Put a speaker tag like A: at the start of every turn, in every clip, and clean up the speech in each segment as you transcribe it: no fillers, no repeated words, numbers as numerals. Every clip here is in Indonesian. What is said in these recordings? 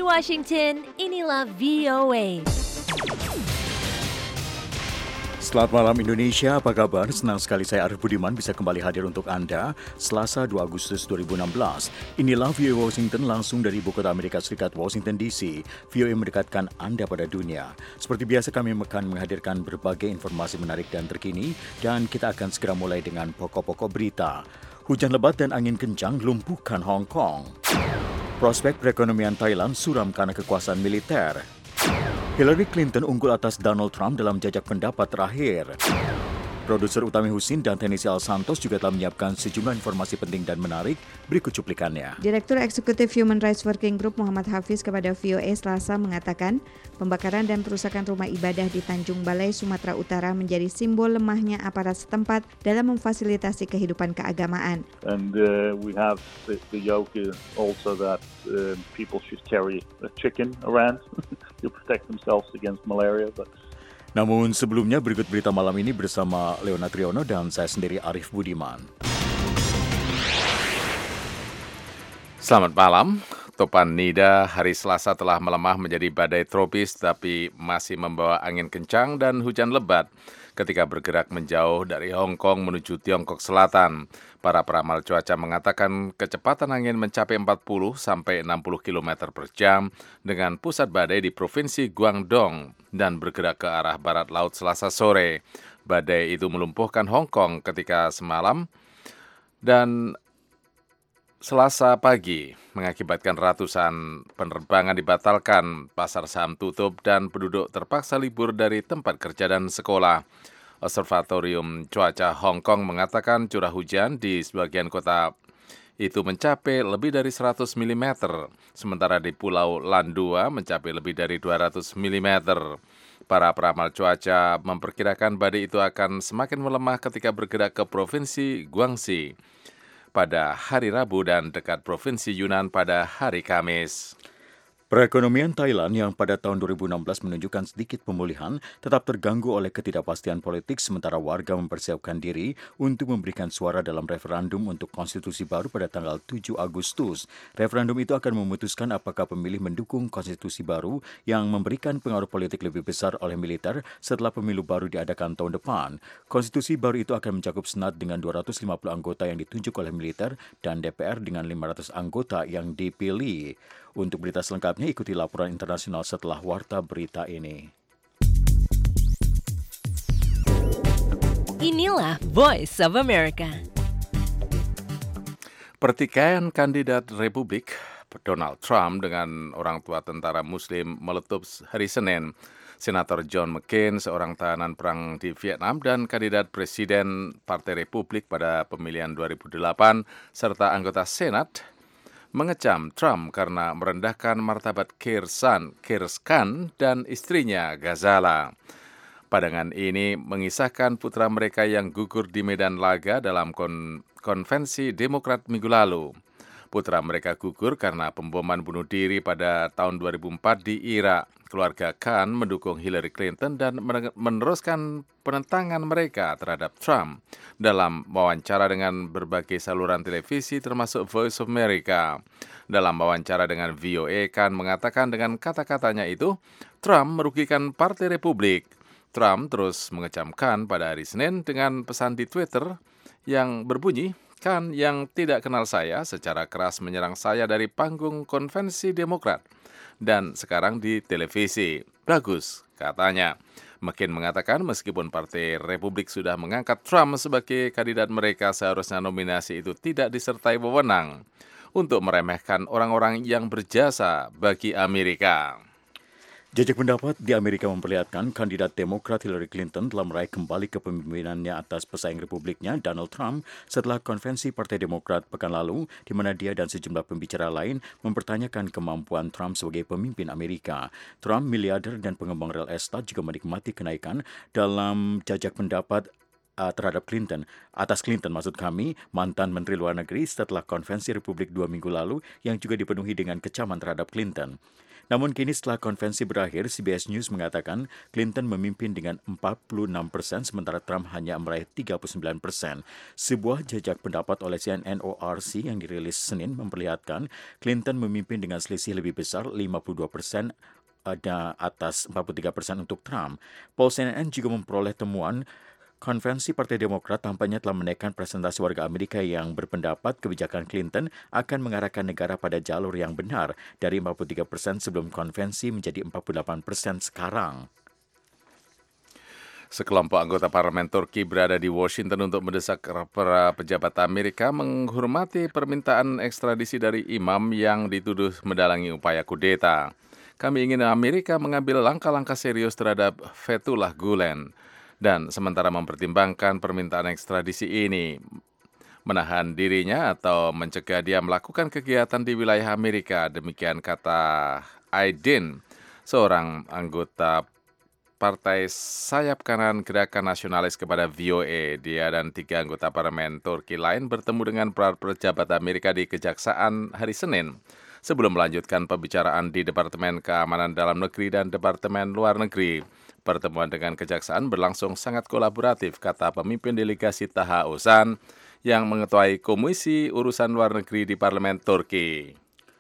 A: Washington, inilah VOA.
B: Selamat malam Indonesia, apa kabar? Senang sekali saya Arif Budiman bisa kembali hadir untuk Anda Selasa 2 Agustus 2016. Inilah VOA Washington langsung dari ibu kota Amerika Serikat, Washington DC. VOA mendekatkan Anda pada dunia. Seperti biasa kami akan menghadirkan berbagai informasi menarik dan terkini, dan kita akan segera mulai dengan pokok-pokok berita. Hujan lebat dan angin kencang lumpuhkan Hong Kong. Prospek perekonomian Thailand suram karena kekuasaan militer. Hillary Clinton unggul atas Donald Trump dalam jajak pendapat terakhir. Produser Utami Husin dan teknisi Al Santos juga telah menyiapkan sejumlah informasi penting dan menarik. Berikut cuplikannya.
C: Direktur Eksekutif Human Rights Working Group Muhammad Hafiz kepada VOA Selasa mengatakan pembakaran dan perusakan rumah ibadah di Tanjung Balai, Sumatera Utara menjadi simbol lemahnya aparat setempat dalam memfasilitasi kehidupan keagamaan.
D: And we have the yoke also that people should carry a chicken around to protect themselves against malaria.
B: Namun sebelumnya berikut berita malam ini bersama Leona Triono dan saya sendiri Arif Budiman.
E: Selamat malam. Topan Nida hari Selasa telah melemah menjadi badai tropis tapi masih membawa angin kencang dan hujan lebat ketika bergerak menjauh dari Hong Kong menuju Tiongkok Selatan. Para peramal cuaca mengatakan kecepatan angin mencapai 40 sampai 60 km per jam dengan pusat badai di Provinsi Guangdong dan bergerak ke arah barat laut Selasa sore. Badai itu melumpuhkan Hong Kong ketika semalam dan Selasa pagi mengakibatkan ratusan penerbangan dibatalkan, pasar saham tutup dan penduduk terpaksa libur dari tempat kerja dan sekolah. Observatorium Cuaca Hong Kong mengatakan curah hujan di sebagian kota itu mencapai lebih dari 100 mm, sementara di Pulau Landua mencapai lebih dari 200 mm. Para peramal cuaca memperkirakan badai itu akan semakin melemah ketika bergerak ke Provinsi Guangxi pada hari Rabu dan dekat Provinsi Yunnan pada hari Kamis.
B: Perekonomian Thailand yang pada tahun 2016 menunjukkan sedikit pemulihan tetap terganggu oleh ketidakpastian politik sementara warga mempersiapkan diri untuk memberikan suara dalam referendum untuk konstitusi baru pada tanggal 7 Agustus. Referendum itu akan memutuskan apakah pemilih mendukung konstitusi baru yang memberikan pengaruh politik lebih besar oleh militer setelah pemilu baru diadakan tahun depan. Konstitusi baru itu akan mencakup Senat dengan 250 anggota yang ditunjuk oleh militer dan DPR dengan 500 anggota yang dipilih. Untuk berita selengkapnya, ikuti laporan internasional setelah warta berita ini.
A: Inilah Voice of America.
E: Pertikaian kandidat Republik Donald Trump dengan orang tua tentara Muslim meletup hari Senin. Senator John McCain, seorang tahanan perang di Vietnam dan kandidat Presiden Partai Republik pada pemilihan 2008, serta anggota Senat, mengecam Trump karena merendahkan martabat Keir Khan dan istrinya Ghazala. Padangan ini mengisahkan putra mereka yang gugur di medan laga dalam konvensi Demokrat minggu lalu. Putra mereka gugur karena pemboman bunuh diri pada tahun 2004 di Irak. Keluarga Khan mendukung Hillary Clinton dan meneruskan penentangan mereka terhadap Trump dalam wawancara dengan berbagai saluran televisi termasuk Voice of America. Dalam wawancara dengan VOA, Khan mengatakan dengan kata-katanya itu, Trump merugikan Partai Republik. Trump terus mengecam Khan pada hari Senin dengan pesan di Twitter yang berbunyi, Khan yang tidak kenal saya secara keras menyerang saya dari panggung konvensi Demokrat dan sekarang di televisi. Bagus, katanya. McCain mengatakan meskipun Partai Republik sudah mengangkat Trump sebagai kandidat mereka, seharusnya nominasi itu tidak disertai wewenang untuk meremehkan orang-orang yang berjasa bagi Amerika.
B: Jajak pendapat di Amerika memperlihatkan kandidat Demokrat Hillary Clinton telah meraih kembali kepemimpinannya atas pesaing Republiknya Donald Trump setelah konvensi Partai Demokrat pekan lalu, di mana dia dan sejumlah pembicara lain mempertanyakan kemampuan Trump sebagai pemimpin Amerika. Trump, miliarder dan pengembang real estate juga menikmati kenaikan dalam jajak pendapat terhadap Clinton, atas Clinton maksud kami, mantan Menteri Luar Negeri setelah konvensi Republik 2 minggu lalu yang juga dipenuhi dengan kecaman terhadap Clinton. Namun kini setelah konvensi berakhir, CBS News mengatakan Clinton memimpin dengan 46%, sementara Trump hanya meraih 39%. Sebuah jajak pendapat oleh CNN ORC yang dirilis Senin memperlihatkan Clinton memimpin dengan selisih lebih besar 52%, ada atas 43% untuk Trump. Poll CNN juga memperoleh temuan Konvensi Partai Demokrat tampaknya telah menaikkan presentasi warga Amerika yang berpendapat kebijakan Clinton akan mengarahkan negara pada jalur yang benar dari 43% sebelum konvensi menjadi 48% sekarang.
E: Sekelompok anggota parlemen Turki berada di Washington untuk mendesak para pejabat Amerika menghormati permintaan ekstradisi dari imam yang dituduh mendalangi upaya kudeta. Kami ingin Amerika mengambil langkah-langkah serius terhadap Fethullah Gulen dan sementara mempertimbangkan permintaan ekstradisi ini, menahan dirinya atau mencegah dia melakukan kegiatan di wilayah Amerika. Demikian kata Aydin, seorang anggota Partai Sayap Kanan Gerakan Nasionalis kepada VOA. Dia dan 3 anggota parlemen Turki lain bertemu dengan para pejabat Amerika di Kejaksaan hari Senin sebelum melanjutkan pembicaraan di Departemen Keamanan Dalam Negeri dan Departemen Luar Negeri. Pertemuan dengan Kejaksaan berlangsung sangat kolaboratif, kata pemimpin delegasi Taha Ozan yang mengetuai Komisi Urusan Luar Negeri di Parlemen Turki.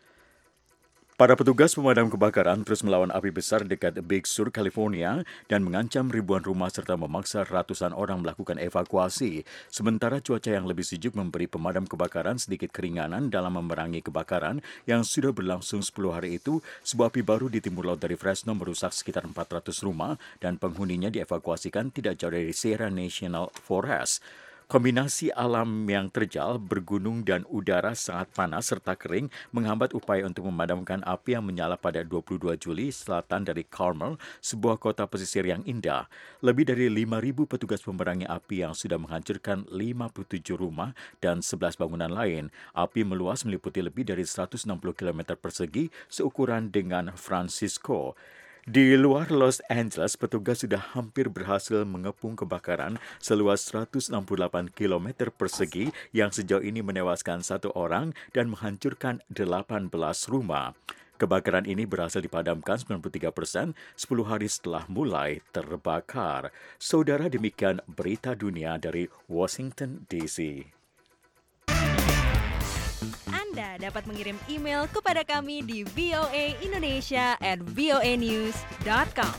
B: Para petugas pemadam kebakaran terus melawan api besar dekat Big Sur, California dan mengancam ribuan rumah serta memaksa ratusan orang melakukan evakuasi. Sementara cuaca yang lebih sejuk memberi pemadam kebakaran sedikit keringanan dalam memerangi kebakaran yang sudah berlangsung 10 hari itu, sebuah api baru di timur laut dari Fresno merusak sekitar 400 rumah dan penghuninya dievakuasikan tidak jauh dari Sierra National Forest. Kombinasi alam yang terjal, bergunung dan udara sangat panas serta kering menghambat upaya untuk memadamkan api yang menyala pada 22 Juli selatan dari Carmel, sebuah kota pesisir yang indah. Lebih dari 5.000 petugas pemerangi api yang sudah menghancurkan 57 rumah dan 11 bangunan lain. Api meluas meliputi lebih dari 160 km persegi seukuran dengan Francisco. Di luar Los Angeles, petugas sudah hampir berhasil mengepung kebakaran seluas 168 km persegi yang sejauh ini menewaskan 1 orang dan menghancurkan 18 rumah. Kebakaran ini berhasil dipadamkan 93% 10 hari setelah mulai terbakar. Saudara, demikian berita dunia dari Washington, D.C.
A: Anda dapat mengirim email kepada kami di voaindonesia@voanews.com.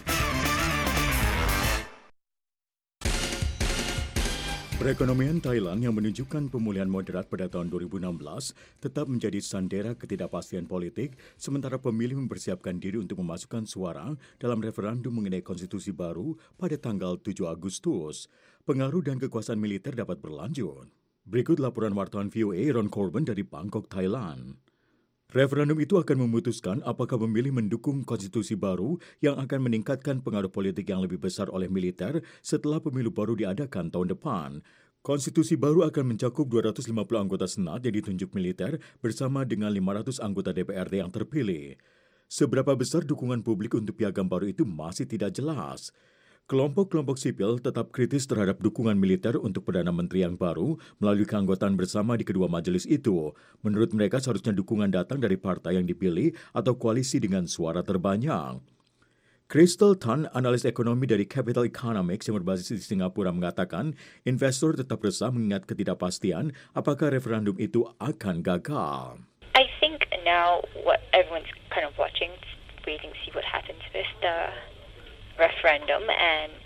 B: Perekonomian Thailand yang menunjukkan pemulihan moderat pada tahun 2016 tetap menjadi sandera ketidakpastian politik, sementara pemilih mempersiapkan diri untuk memasukkan suara dalam referendum mengenai konstitusi baru pada tanggal 7 Agustus. Pengaruh dan kekuasaan militer dapat berlanjut. Berikut laporan wartawan VOA Ron Corbin dari Bangkok, Thailand. Referendum itu akan memutuskan apakah memilih mendukung konstitusi baru yang akan meningkatkan pengaruh politik yang lebih besar oleh militer setelah pemilu baru diadakan tahun depan. Konstitusi baru akan mencakup 250 anggota Senat yang ditunjuk militer bersama dengan 500 anggota DPRD yang terpilih. Seberapa besar dukungan publik untuk piagam baru itu masih tidak jelas. Kelompok-kelompok sipil tetap kritis terhadap dukungan militer untuk Perdana Menteri yang baru melalui keanggotaan bersama di kedua majelis itu. Menurut mereka seharusnya dukungan datang dari partai yang dipilih atau koalisi dengan suara terbanyak. Crystal Tan, analis ekonomi dari Capital Economics yang berbasis di Singapura, mengatakan investor tetap resah mengingat ketidakpastian apakah referendum itu akan gagal.
F: I think now what everyone's kind of watching, waiting to see what happens with the referendum and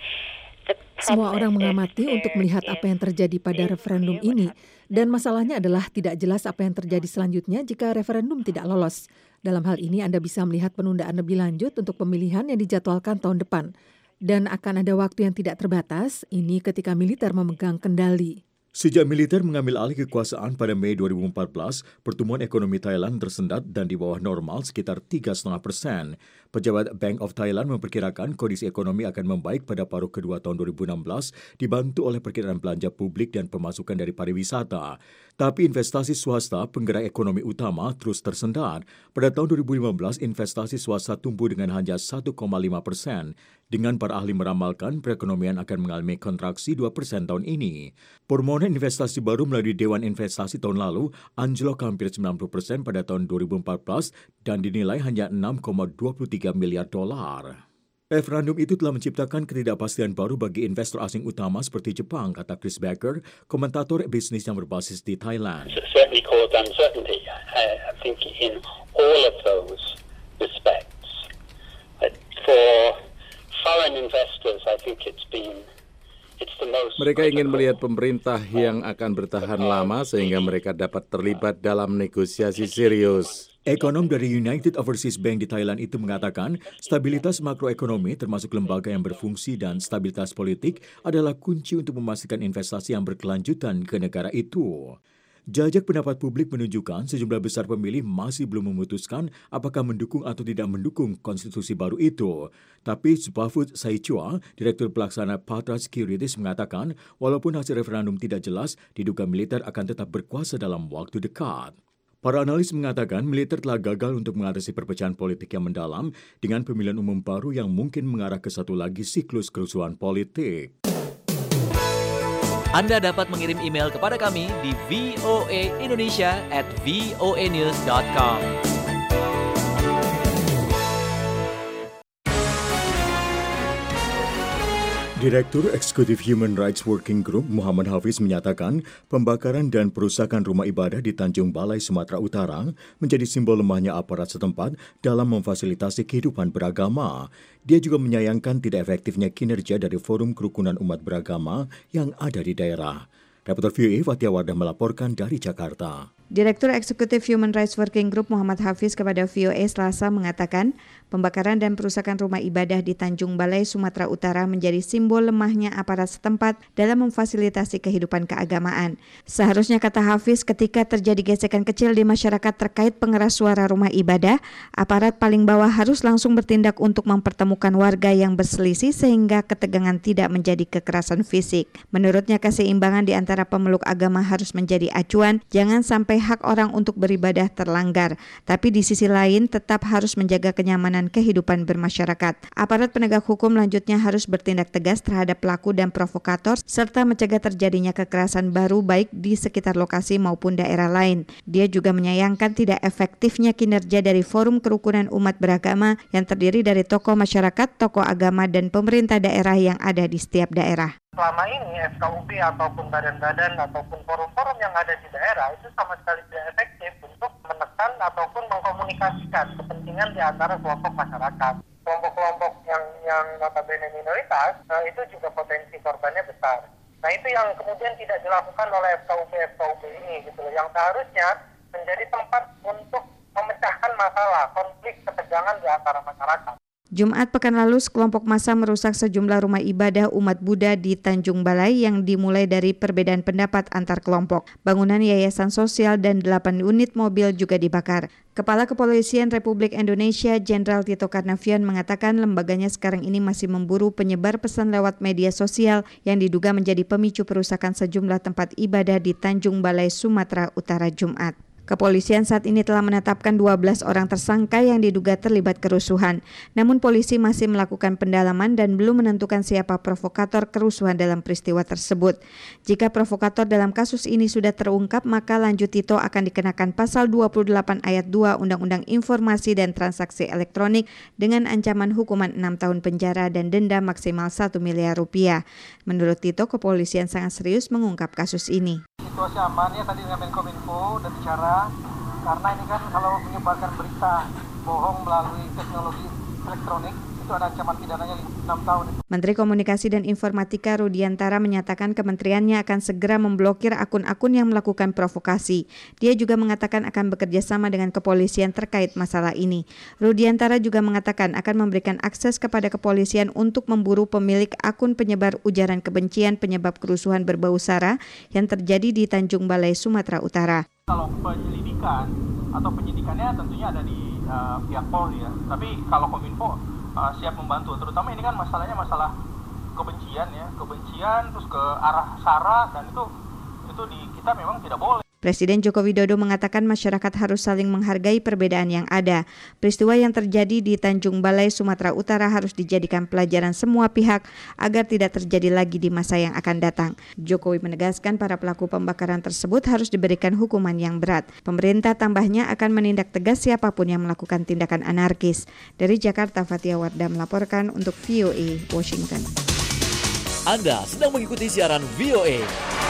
G: semua orang mengamati untuk melihat apa yang terjadi pada referendum ini. Dan masalahnya adalah tidak jelas apa yang terjadi selanjutnya jika referendum tidak lolos. Dalam hal ini Anda bisa melihat penundaan lebih lanjut untuk pemilihan yang dijadwalkan tahun depan. Dan akan ada waktu yang tidak terbatas, ini ketika militer memegang kendali.
B: Sejak militer mengambil alih kekuasaan pada Mei 2014, pertumbuhan ekonomi Thailand tersendat dan di bawah normal sekitar 3,5%. Pejabat Bank of Thailand memperkirakan kondisi ekonomi akan membaik pada paruh kedua tahun 2016, dibantu oleh perkiraan belanja publik dan pemasukan dari pariwisata. Tapi investasi swasta, penggerak ekonomi utama, terus tersendat. Pada tahun 2015, investasi swasta tumbuh dengan hanya 1,5%. Dengan para ahli meramalkan perekonomian akan mengalami kontraksi 2% tahun ini. Permohonan Permohonan investasi baru melalui Dewan Investasi tahun lalu anjlok hampir 90% pada tahun 2014 dan dinilai hanya 6,23 miliar dolar. Referendum itu telah menciptakan ketidakpastian baru bagi investor asing utama seperti Jepang, kata Chris Becker, komentator bisnis yang berbasis di Thailand.
H: Certainly caused uncertainty, I think, in all of those respects. For foreign investors, I think it's the most...
E: Mereka ingin melihat pemerintah yang akan bertahan lama sehingga mereka dapat terlibat dalam negosiasi serius.
B: Ekonom dari United Overseas Bank di Thailand itu mengatakan stabilitas makroekonomi termasuk lembaga yang berfungsi dan stabilitas politik adalah kunci untuk memastikan investasi yang berkelanjutan ke negara itu. Jajak pendapat publik menunjukkan sejumlah besar pemilih masih belum memutuskan apakah mendukung atau tidak mendukung konstitusi baru itu. Tapi Subhafut Saichua, Direktur Pelaksana Patra Securities mengatakan walaupun hasil referendum tidak jelas, diduga militer akan tetap berkuasa dalam waktu dekat. Para analis mengatakan militer telah gagal untuk mengatasi perpecahan politik yang mendalam dengan pemilihan umum baru yang mungkin mengarah ke satu lagi siklus kerusuhan politik.
I: Anda dapat mengirim email kepada kami di voaindonesia@voanews.com.
B: Direktur Eksekutif Human Rights Working Group Muhammad Hafiz menyatakan pembakaran dan perusakan rumah ibadah di Tanjung Balai, Sumatera Utara menjadi simbol lemahnya aparat setempat dalam memfasilitasi kehidupan beragama. Dia juga menyayangkan tidak efektifnya kinerja dari Forum Kerukunan Umat Beragama yang ada di daerah. Reporter VOA Fatia Wardah melaporkan dari Jakarta.
C: Direktur Eksekutif Human Rights Working Group Muhammad Hafiz kepada VOA Selasa mengatakan pembakaran dan perusakan rumah ibadah di Tanjung Balai, Sumatera Utara menjadi simbol lemahnya aparat setempat dalam memfasilitasi kehidupan keagamaan. Seharusnya, kata Hafiz, ketika terjadi gesekan kecil di masyarakat terkait pengeras suara rumah ibadah, aparat paling bawah harus langsung bertindak untuk mempertemukan warga yang berselisih sehingga ketegangan tidak menjadi kekerasan fisik. Menurutnya, keseimbangan di antara pemeluk agama harus menjadi acuan, jangan sampai hak orang untuk beribadah terlanggar, tapi di sisi lain tetap harus menjaga kenyamanan kehidupan bermasyarakat. Aparat penegak hukum lanjutnya harus bertindak tegas terhadap pelaku dan provokator serta mencegah terjadinya kekerasan baru baik di sekitar lokasi maupun daerah lain. Dia juga menyayangkan tidak efektifnya kinerja dari Forum Kerukunan Umat Beragama yang terdiri dari tokoh masyarakat, tokoh agama, dan pemerintah daerah yang ada di setiap daerah.
J: Selama ini FKUB ataupun badan-badan ataupun forum-forum yang ada di daerah itu sama sekali tidak efektif untuk menekan ataupun mengkomunikasikan kepentingan di antara kelompok masyarakat. Kelompok-kelompok yang notabene minoritas itu juga potensi korbannya besar. Nah, itu yang kemudian tidak dilakukan oleh FKUB ini gitu loh, yang seharusnya menjadi tempat untuk memecahkan masalah, konflik, ketegangan di antara masyarakat.
C: Jumat pekan lalu, sekelompok massa merusak sejumlah rumah ibadah umat Buddha di Tanjung Balai yang dimulai dari perbedaan pendapat antar kelompok. Bangunan yayasan sosial dan 8 unit mobil juga dibakar. Kepala Kepolisian Republik Indonesia Jenderal Tito Karnavian mengatakan lembaganya sekarang ini masih memburu penyebar pesan lewat media sosial yang diduga menjadi pemicu perusakan sejumlah tempat ibadah di Tanjung Balai, Sumatera Utara Jumat. Kepolisian saat ini telah menetapkan 12 orang tersangka yang diduga terlibat kerusuhan. Namun polisi masih melakukan pendalaman dan belum menentukan siapa provokator kerusuhan dalam peristiwa tersebut. Jika provokator dalam kasus ini sudah terungkap, maka lanjut Tito akan dikenakan pasal 28 ayat 2 Undang-Undang Informasi dan Transaksi Elektronik dengan ancaman hukuman 6 tahun penjara dan denda maksimal 1 miliar rupiah. Menurut Tito, kepolisian sangat serius mengungkap kasus ini.
J: Situasi amannya tadi dengan Menkominfo udah bicara, karena ini kan kalau menyebarkan berita bohong melalui teknologi elektronik itu ada ancaman pidananya 6 tahun.
C: Menteri Komunikasi dan Informatika Rudiantara menyatakan kementeriannya akan segera memblokir akun-akun yang melakukan provokasi. Dia juga mengatakan akan bekerja sama dengan kepolisian terkait masalah ini. Rudiantara juga mengatakan akan memberikan akses kepada kepolisian untuk memburu pemilik akun penyebar ujaran kebencian penyebab kerusuhan berbau sara yang terjadi di Tanjung Balai, Sumatera Utara.
J: Kalau penyelidikan atau penyidikannya tentunya ada di pihak Polri ya. Tapi kalau Kominfo siap membantu, terutama ini kan masalahnya masalah kebencian ya, kebencian terus ke arah sara, dan itu di kita memang tidak boleh.
C: Presiden Joko Widodo mengatakan masyarakat harus saling menghargai perbedaan yang ada. Peristiwa yang terjadi di Tanjung Balai, Sumatera Utara harus dijadikan pelajaran semua pihak agar tidak terjadi lagi di masa yang akan datang. Jokowi menegaskan para pelaku pembakaran tersebut harus diberikan hukuman yang berat. Pemerintah tambahnya akan menindak tegas siapapun yang melakukan tindakan anarkis. Dari Jakarta, Fatia Wardah melaporkan untuk VOA Washington.
I: Anda sedang mengikuti siaran VOA.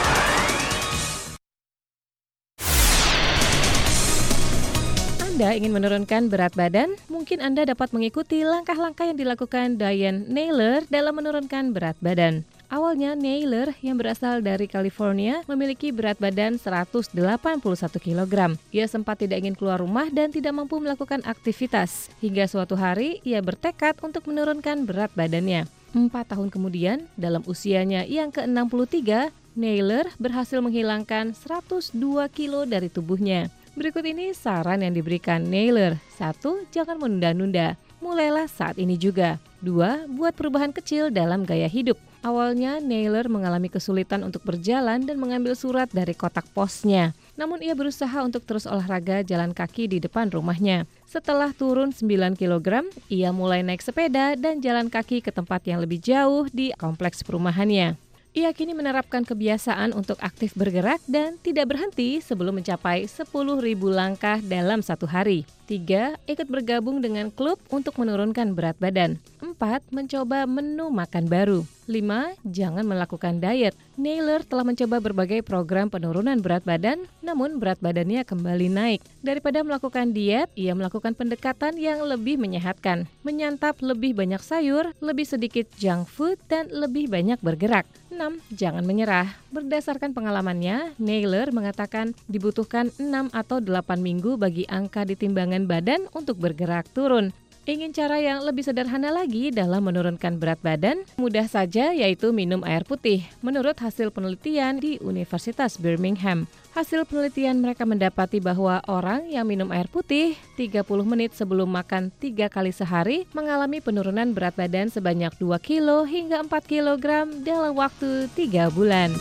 K: Anda ingin menurunkan berat badan? Mungkin Anda dapat mengikuti langkah-langkah yang dilakukan Diane Naylor dalam menurunkan berat badan. Awalnya Naylor yang berasal dari California memiliki berat badan 181 kg. Ia sempat tidak ingin keluar rumah dan tidak mampu melakukan aktivitas. Hingga suatu hari ia bertekad untuk menurunkan berat badannya. 4 tahun kemudian, dalam usianya yang ke-63, Naylor berhasil menghilangkan 102 kilo dari tubuhnya. Berikut ini saran yang diberikan Naylor. 1. Jangan menunda-nunda. Mulailah saat ini juga. 2. Buat perubahan kecil dalam gaya hidup. Awalnya Naylor mengalami kesulitan untuk berjalan dan mengambil surat dari kotak posnya. Namun ia berusaha untuk terus olahraga jalan kaki di depan rumahnya. Setelah turun 9 kg, ia mulai naik sepeda dan jalan kaki ke tempat yang lebih jauh di kompleks perumahannya. Ia kini menerapkan kebiasaan untuk aktif bergerak dan tidak berhenti sebelum mencapai 10.000 langkah dalam satu hari. 3. Ikut bergabung dengan klub untuk menurunkan berat badan. 4. Mencoba menu makan baru. 5. Jangan melakukan diet. Naylor telah mencoba berbagai program penurunan berat badan, namun berat badannya kembali naik. Daripada melakukan diet, ia melakukan pendekatan yang lebih menyehatkan. Menyantap lebih banyak sayur, lebih sedikit junk food, dan lebih banyak bergerak. 6. Jangan menyerah. Berdasarkan pengalamannya, Naylor mengatakan dibutuhkan 6 atau 8 minggu bagi angka di timbangan badan untuk bergerak turun. Ingin cara yang lebih sederhana lagi dalam menurunkan berat badan? Mudah saja, yaitu minum air putih. Menurut hasil penelitian di Universitas Birmingham, hasil penelitian mereka mendapati bahwa orang yang minum air putih 30 menit sebelum makan 3 kali sehari mengalami penurunan berat badan sebanyak 2 kilo hingga 4 kg dalam waktu 3 bulan.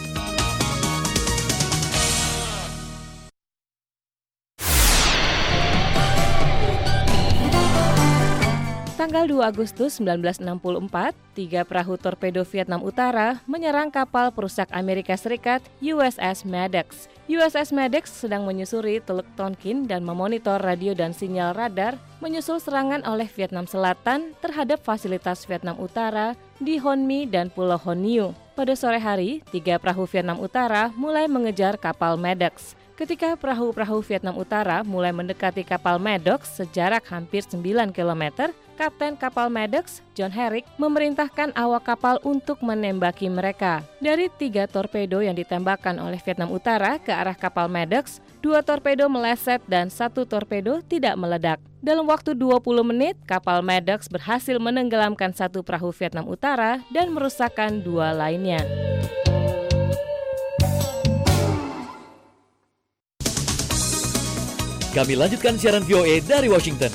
K: Tanggal 2 Agustus 1964, 3 perahu torpedo Vietnam Utara menyerang kapal perusak Amerika Serikat USS Maddox. USS Maddox sedang menyusuri Teluk Tonkin dan memonitor radio dan sinyal radar menyusul serangan oleh Vietnam Selatan terhadap fasilitas Vietnam Utara di Hon Mi dan Pulau Hon Niu. Pada sore hari, 3 perahu Vietnam Utara mulai mengejar kapal Maddox. Ketika perahu-perahu Vietnam Utara mulai mendekati kapal Maddox sejarak hampir 9 km, Kapten kapal Maddox, John Herrick, memerintahkan awak kapal untuk menembaki mereka. Dari 3 torpedo yang ditembakkan oleh Vietnam Utara ke arah kapal Maddox, 2 torpedo meleset dan 1 torpedo tidak meledak. Dalam waktu 20 menit, kapal Maddox berhasil menenggelamkan 1 perahu Vietnam Utara dan merusakkan 2 lainnya.
I: Kami lanjutkan siaran VOA dari Washington.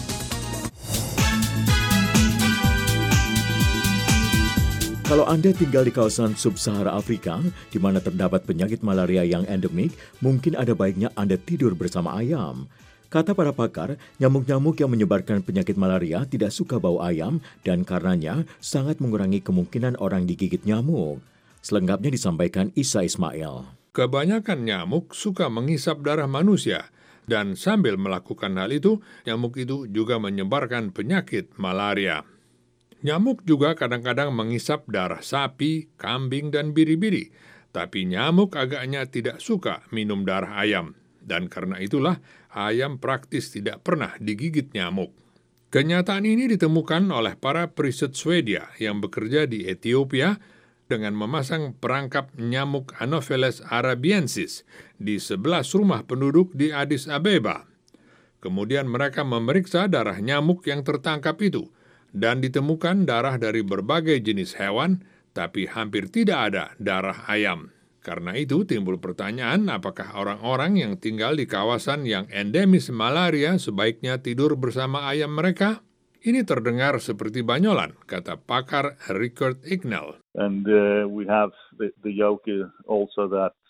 B: Kalau Anda tinggal di kawasan Sub-Sahara Afrika, di mana terdapat penyakit malaria yang endemik, mungkin ada baiknya Anda tidur bersama ayam. Kata para pakar, nyamuk-nyamuk yang menyebarkan penyakit malaria tidak suka bau ayam dan karenanya sangat mengurangi kemungkinan orang digigit nyamuk. Selengkapnya disampaikan Isa Ismail.
L: Kebanyakan nyamuk suka menghisap darah manusia, dan sambil melakukan hal itu, nyamuk itu juga menyebarkan penyakit malaria. Nyamuk juga kadang-kadang menghisap darah sapi, kambing, dan biri-biri. Tapi nyamuk agaknya tidak suka minum darah ayam. Dan karena itulah, ayam praktis tidak pernah digigit nyamuk. Kenyataan ini ditemukan oleh para periset Swedia yang bekerja di Ethiopia dengan memasang perangkap nyamuk Anopheles arabiensis di 11 rumah penduduk di Addis Abeba. Kemudian mereka memeriksa darah nyamuk yang tertangkap itu, dan ditemukan darah dari berbagai jenis hewan, tapi hampir tidak ada darah ayam. Karena itu timbul pertanyaan apakah orang-orang yang tinggal di kawasan yang endemis malaria sebaiknya tidur bersama ayam mereka? Ini terdengar seperti banyolan, kata pakar Richard Ignell.
D: And we have the yoke also that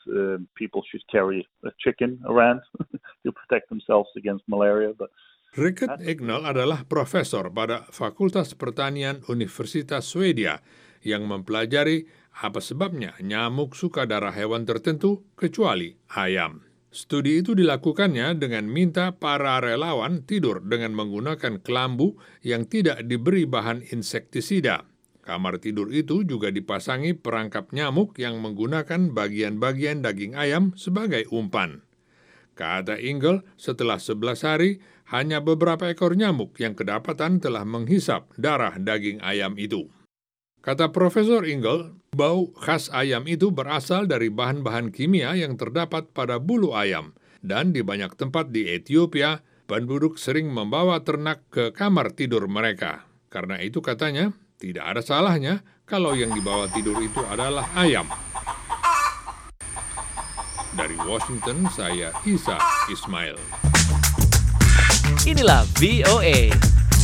D: people should carry a chicken around to protect themselves against malaria. But
L: Rickard Egnell adalah profesor pada Fakultas Pertanian Universitas Swedia yang mempelajari apa sebabnya nyamuk suka darah hewan tertentu kecuali ayam. Studi itu dilakukannya dengan minta para relawan tidur dengan menggunakan kelambu yang tidak diberi bahan insektisida. Kamar tidur itu juga dipasangi perangkap nyamuk yang menggunakan bagian-bagian daging ayam sebagai umpan. Kata Ingle, setelah 11 hari, hanya beberapa ekor nyamuk yang kedapatan telah menghisap darah daging ayam itu. Kata Profesor Ingle, bau khas ayam itu berasal dari bahan-bahan kimia yang terdapat pada bulu ayam. Dan di banyak tempat di Ethiopia, penduduk sering membawa ternak ke kamar tidur mereka. Karena itu katanya, tidak ada salahnya kalau yang dibawa tidur itu adalah ayam. Dari Washington, saya Isa Ismail.
I: Inilah VOA.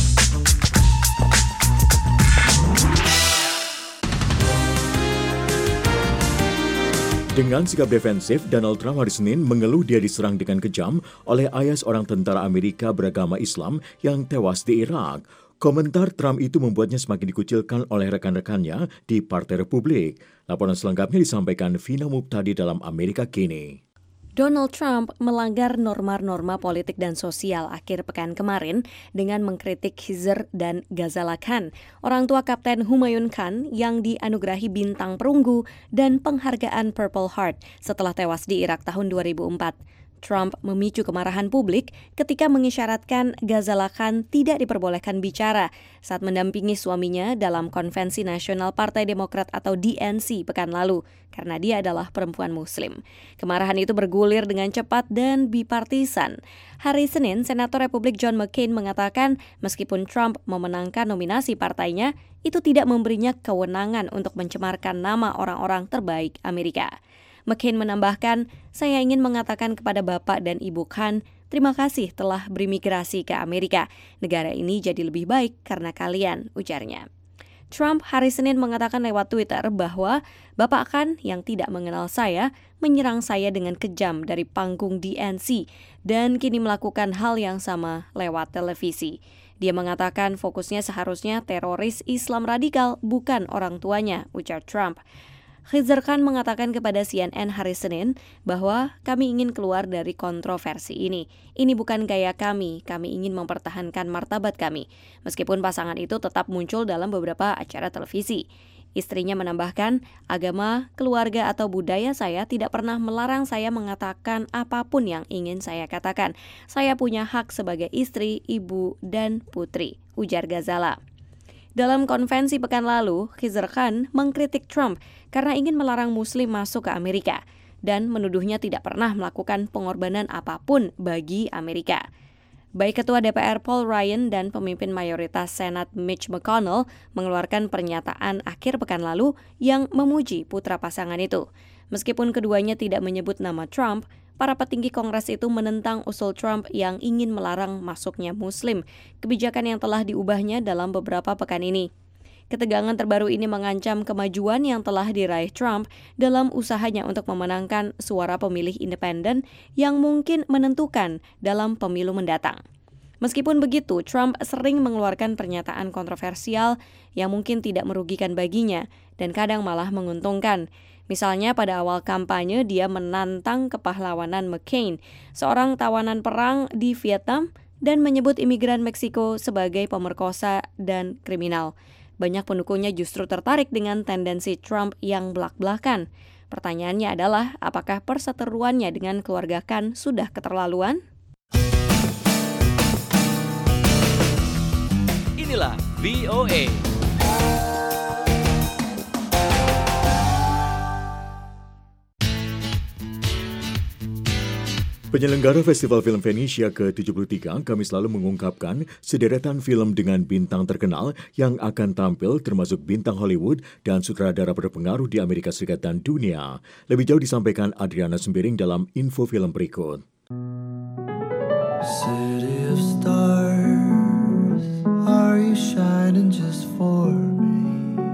B: Dengan sikap defensif, Donald Trump hari Senin mengeluh dia diserang dengan kejam oleh ayah seorang tentara Amerika beragama Islam yang tewas di Irak. Komentar Trump itu membuatnya semakin dikucilkan oleh rekan-rekannya di Partai Republik. Laporan selengkapnya disampaikan Vina Muptadi dalam Amerika Kini.
M: Donald Trump melanggar norma-norma politik dan sosial akhir pekan kemarin dengan mengkritik Khizr dan Ghazala Khan, orang tua Kapten Humayun Khan yang dianugerahi bintang perunggu dan penghargaan Purple Heart setelah tewas di Irak tahun 2004. Trump memicu kemarahan publik ketika mengisyaratkan Ghazala Khan tidak diperbolehkan bicara saat mendampingi suaminya dalam Konvensi Nasional Partai Demokrat atau DNC pekan lalu, karena dia adalah perempuan Muslim. Kemarahan itu bergulir dengan cepat dan bipartisan. Hari Senin, Senator Republik John McCain mengatakan meskipun Trump memenangkan nominasi partainya, itu tidak memberinya kewenangan untuk mencemarkan nama orang-orang terbaik Amerika. McCain menambahkan, saya ingin mengatakan kepada Bapak dan Ibu Khan, terima kasih telah berimigrasi ke Amerika. Negara ini jadi lebih baik karena kalian, ujarnya. Trump hari Senin mengatakan lewat Twitter bahwa Bapak Khan yang tidak mengenal saya menyerang saya dengan kejam dari panggung DNC dan kini melakukan hal yang sama lewat televisi. Dia mengatakan fokusnya seharusnya teroris Islam radikal, bukan orang tuanya, ujar Trump. Khizr Khan mengatakan kepada CNN hari Senin bahwa kami ingin keluar dari kontroversi ini. Ini bukan gaya kami ingin mempertahankan martabat kami. Meskipun pasangan itu tetap muncul dalam beberapa acara televisi. Istrinya menambahkan, agama, keluarga atau budaya saya tidak pernah melarang saya mengatakan apapun yang ingin saya katakan. Saya punya hak sebagai istri, ibu, dan putri, ujar Ghazala. Dalam konvensi pekan lalu, Khizr Khan mengkritik Trump karena ingin melarang Muslim masuk ke Amerika dan menuduhnya tidak pernah melakukan pengorbanan apapun bagi Amerika. Baik Ketua DPR Paul Ryan dan pemimpin mayoritas Senat Mitch McConnell mengeluarkan pernyataan akhir pekan lalu yang memuji putra pasangan itu. Meskipun keduanya tidak menyebut nama Trump, para petinggi Kongres itu menentang usul Trump yang ingin melarang masuknya Muslim, kebijakan yang telah diubahnya dalam beberapa pekan ini. Ketegangan terbaru ini mengancam kemajuan yang telah diraih Trump dalam usahanya untuk memenangkan suara pemilih independen yang mungkin menentukan dalam pemilu mendatang. Meskipun begitu, Trump sering mengeluarkan pernyataan kontroversial yang mungkin tidak merugikan baginya dan kadang malah menguntungkan. Misalnya pada awal kampanye dia menantang kepahlawanan McCain, seorang tawanan perang di Vietnam, dan menyebut imigran Meksiko sebagai pemerkosa dan kriminal. Banyak pendukungnya justru tertarik dengan tendensi Trump yang belak-belakan. Pertanyaannya adalah, apakah perseteruannya dengan keluarga Khan sudah keterlaluan?
I: Inilah VOA.
B: Penyelenggara Festival Film Venesia ke-73 kami selalu mengungkapkan sederetan film dengan bintang terkenal yang akan tampil termasuk bintang Hollywood dan sutradara berpengaruh di Amerika Serikat dan dunia. Lebih jauh disampaikan Adriana Sembiring dalam info film berikut. City of stars, are you shining just for me?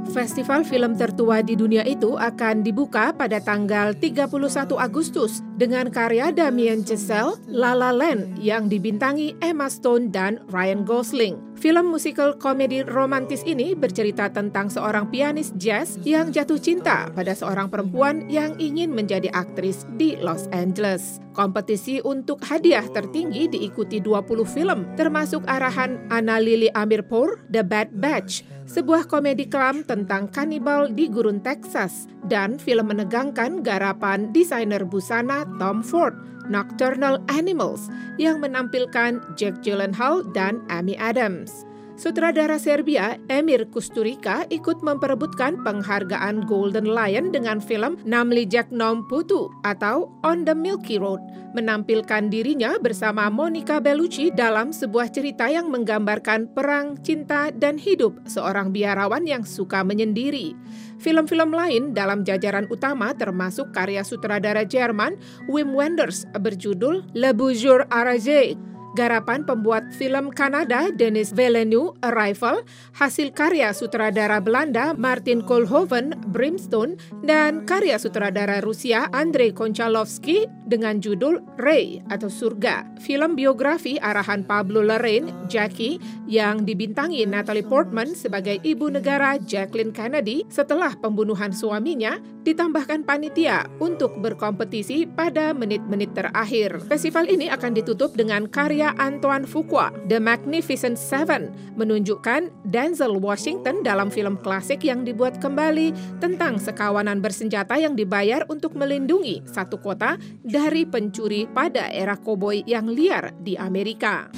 N: Festival film tertua di dunia itu akan dibuka pada tanggal 31 Agustus dengan karya Damien Chazelle, La La Land yang dibintangi Emma Stone dan Ryan Gosling. Film musikal komedi romantis ini bercerita tentang seorang pianis jazz yang jatuh cinta pada seorang perempuan yang ingin menjadi aktris di Los Angeles. Kompetisi untuk hadiah tertinggi diikuti 20 film, termasuk arahan Anna Lily Amirpour, The Bad Batch, sebuah komedi kelam tentang kanibal di gurun Texas, dan film menegangkan garapan desainer busana Tom Ford, Nocturnal Animals, yang menampilkan Jake Gyllenhaal dan Amy Adams. Sutradara Serbia Emir Kusturica ikut memperebutkan penghargaan Golden Lion dengan film Namlijak Nom Putu atau On the Milky Road, menampilkan dirinya bersama Monica Bellucci dalam sebuah cerita yang menggambarkan perang, cinta, dan hidup seorang biarawan yang suka menyendiri. Film-film lain dalam jajaran utama termasuk karya sutradara Jerman Wim Wenders berjudul Le Bonjour Arrangé, garapan pembuat film Kanada Denis Villeneuve, Arrival, hasil karya sutradara Belanda Martin Koolhoven, Brimstone, dan karya sutradara Rusia Andrei Konchalovsky dengan judul Ray atau Surga. Film biografi arahan Pablo Larraín, Jackie, yang dibintangi Natalie Portman sebagai ibu negara Jacqueline Kennedy setelah pembunuhan suaminya, ditambahkan panitia untuk berkompetisi pada menit-menit terakhir. Festival ini akan ditutup dengan karya Antoine Fuqua, The Magnificent Seven, menunjukkan Denzel Washington dalam film klasik yang dibuat kembali tentang sekawanan bersenjata yang dibayar untuk melindungi satu kota dari pencuri pada era koboi yang liar di Amerika.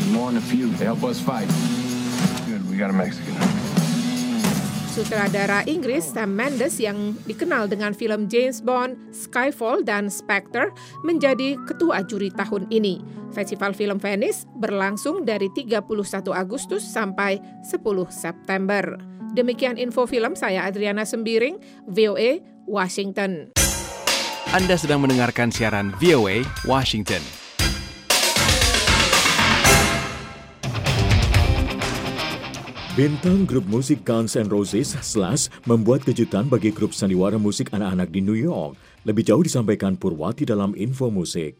N: Sutradara Inggris Sam Mendes yang dikenal dengan film James Bond, Skyfall, dan Spectre menjadi ketua juri tahun ini. Festival Film Venice berlangsung dari 31 Agustus sampai 10 September. Demikian info film, saya Adriana Sembiring, VOA, Washington.
O: Anda sedang mendengarkan siaran VOA, Washington.
B: Bintang grup musik Guns N' Roses, Slash, membuat kejutan bagi grup sandiwara musik anak-anak di New York. Lebih jauh disampaikan Purwati dalam info musik.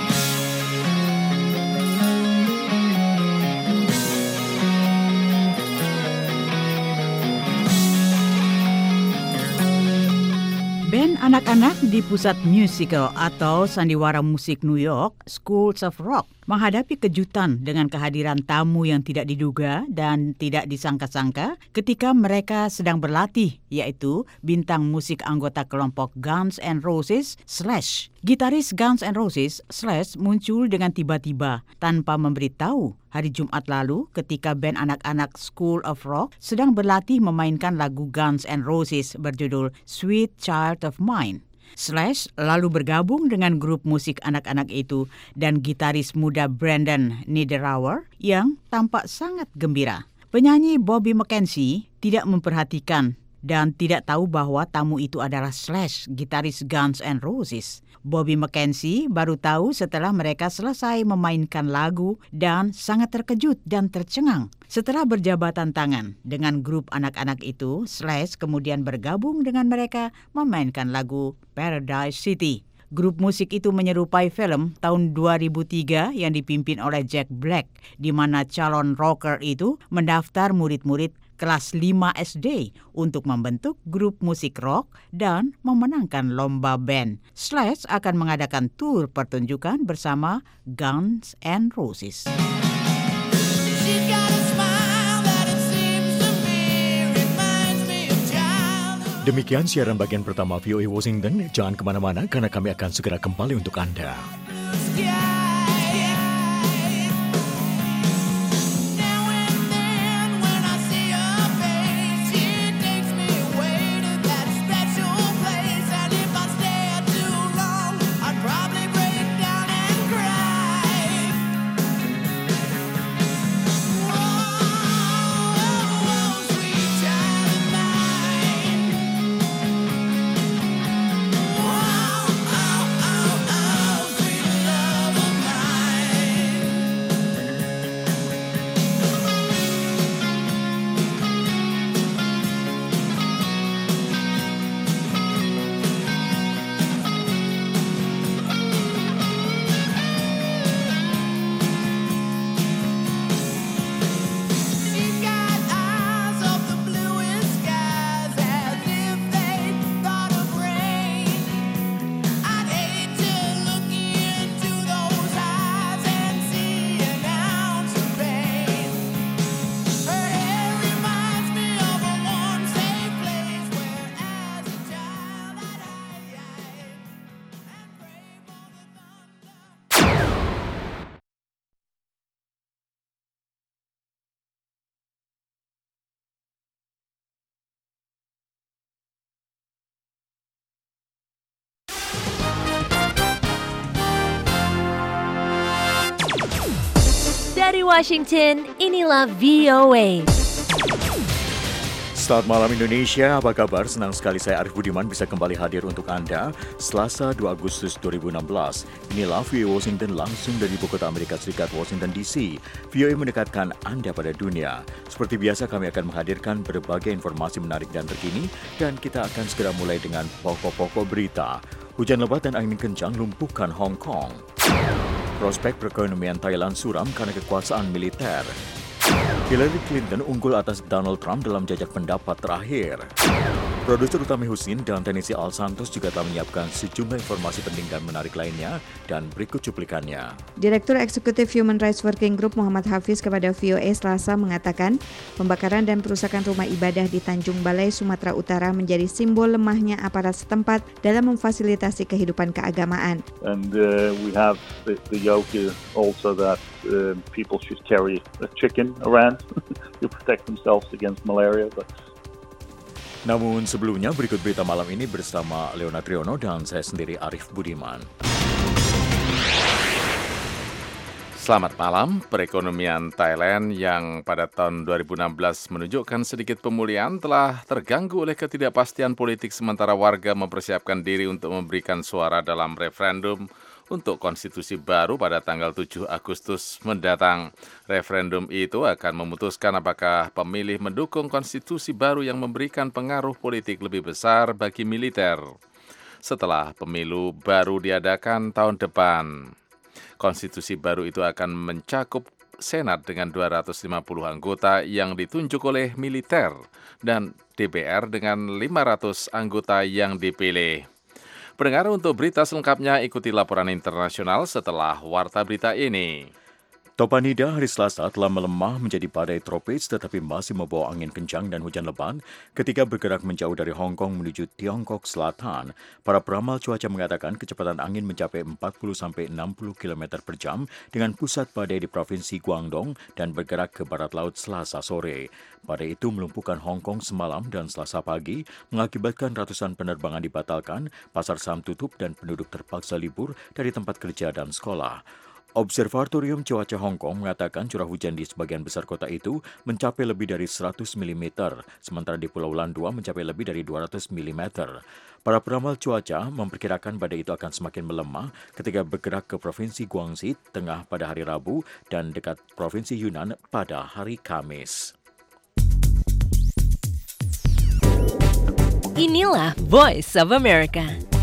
P: Band anak-anak di Pusat Musical atau Sandiwara Musik New York, Schools of Rock, menghadapi kejutan dengan kehadiran tamu yang tidak diduga dan tidak disangka-sangka ketika mereka sedang berlatih, yaitu bintang musik anggota kelompok Guns N' Roses, Slash. Gitaris Guns N' Roses, Slash, muncul dengan tiba-tiba tanpa memberitahu hari Jumat lalu ketika band anak-anak School of Rock sedang berlatih memainkan lagu Guns N' Roses berjudul Sweet Child of Mine. Slash lalu bergabung dengan grup musik anak-anak itu dan gitaris muda Brandon Niederauer yang tampak sangat gembira. Penyanyi Bobby McKenzie tidak memperhatikan dan tidak tahu bahwa tamu itu adalah Slash, gitaris Guns N' Roses. Bobby McKenzie baru tahu setelah mereka selesai memainkan lagu dan sangat terkejut dan tercengang. Setelah berjabatan tangan dengan grup anak-anak itu, Slash kemudian bergabung dengan mereka memainkan lagu Paradise City. Grup musik itu menyerupai film tahun 2003 yang dipimpin oleh Jack Black, di mana calon rocker itu mendaftar murid-murid kelas 5 SD untuk membentuk grup musik rock dan memenangkan lomba band. Slash akan mengadakan tur pertunjukan bersama Guns N' Roses.
B: Demikian siaran bagian pertama VOA Washington. Jangan kemana-mana karena kami akan segera kembali untuk Anda.
Q: Love Dari Washington, inilah VOA.
B: Selamat malam Indonesia, apa kabar? Senang sekali saya Arif Budiman bisa kembali hadir untuk Anda Selasa 2 Agustus 2016. Inilah VOA Washington langsung dari Ibu Kota Amerika Serikat, Washington DC. VOA mendekatkan Anda pada dunia. Seperti biasa kami akan menghadirkan berbagai informasi menarik dan terkini, dan kita akan segera mulai dengan pokok-pokok berita. Hujan lebat dan angin kencang lumpuhkan Hong Kong. Prospek perekonomian Thailand suram karena kekuasaan militer. Hillary Clinton unggul atas Donald Trump dalam jajak pendapat terakhir. Produser utama Husin dan teknisi Al Santos juga telah menyiapkan sejumlah informasi penting dan menarik lainnya, dan berikut cuplikannya.
C: Direktur Eksekutif Human Rights Working Group Muhammad Hafiz kepada VOA Selasa mengatakan pembakaran dan perusakan rumah ibadah di Tanjung Balai, Sumatera Utara menjadi simbol lemahnya aparat setempat dalam memfasilitasi kehidupan keagamaan.
D: And we have the yoke also that people should carry a chicken around to protect themselves against malaria.
B: Namun sebelumnya berikut berita malam ini bersama Leona Triono dan saya sendiri Arif Budiman.
E: Selamat malam. Perekonomian Thailand yang pada tahun 2016 menunjukkan sedikit pemulihan telah terganggu oleh ketidakpastian politik sementara warga mempersiapkan diri untuk memberikan suara dalam referendum untuk konstitusi baru pada tanggal 7 Agustus mendatang. Referendum itu akan memutuskan apakah pemilih mendukung konstitusi baru yang memberikan pengaruh politik lebih besar bagi militer setelah pemilu baru diadakan tahun depan. Konstitusi baru itu akan mencakup Senat dengan 250 anggota yang ditunjuk oleh militer dan DPR dengan 500 anggota yang dipilih. Pendengar, untuk berita selengkapnya ikuti laporan internasional setelah warta berita ini.
B: Topanida hari Selasa telah melemah menjadi badai tropis tetapi masih membawa angin kencang dan hujan lebat ketika bergerak menjauh dari Hong Kong menuju Tiongkok Selatan. Para peramal cuaca mengatakan kecepatan angin mencapai 40-60 km per jam dengan pusat badai di Provinsi Guangdong dan bergerak ke barat laut Selasa sore. Badai itu melumpuhkan Hong Kong semalam dan Selasa pagi mengakibatkan ratusan penerbangan dibatalkan, pasar saham tutup dan penduduk terpaksa libur dari tempat kerja dan sekolah. Observatorium Cuaca Hong Kong mengatakan curah hujan di sebagian besar kota itu mencapai lebih dari 100 mm, sementara di Pulau Landua mencapai lebih dari 200 mm. Para peramal cuaca memperkirakan badai itu akan semakin melemah ketika bergerak ke Provinsi Guangxi Tengah pada hari Rabu dan dekat Provinsi Yunnan pada hari Kamis.
Q: Inilah Voice of America.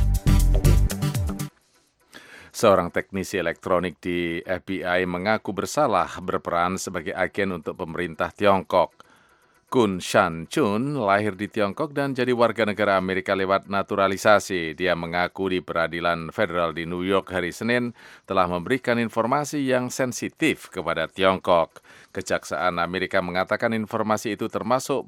E: Seorang teknisi elektronik di FBI mengaku bersalah berperan sebagai agen untuk pemerintah Tiongkok. Kun Shan Chun lahir di Tiongkok dan jadi warga negara Amerika lewat naturalisasi. Dia mengaku di peradilan federal di New York hari Senin telah memberikan informasi yang sensitif kepada Tiongkok. Kejaksaan Amerika mengatakan informasi itu termasuk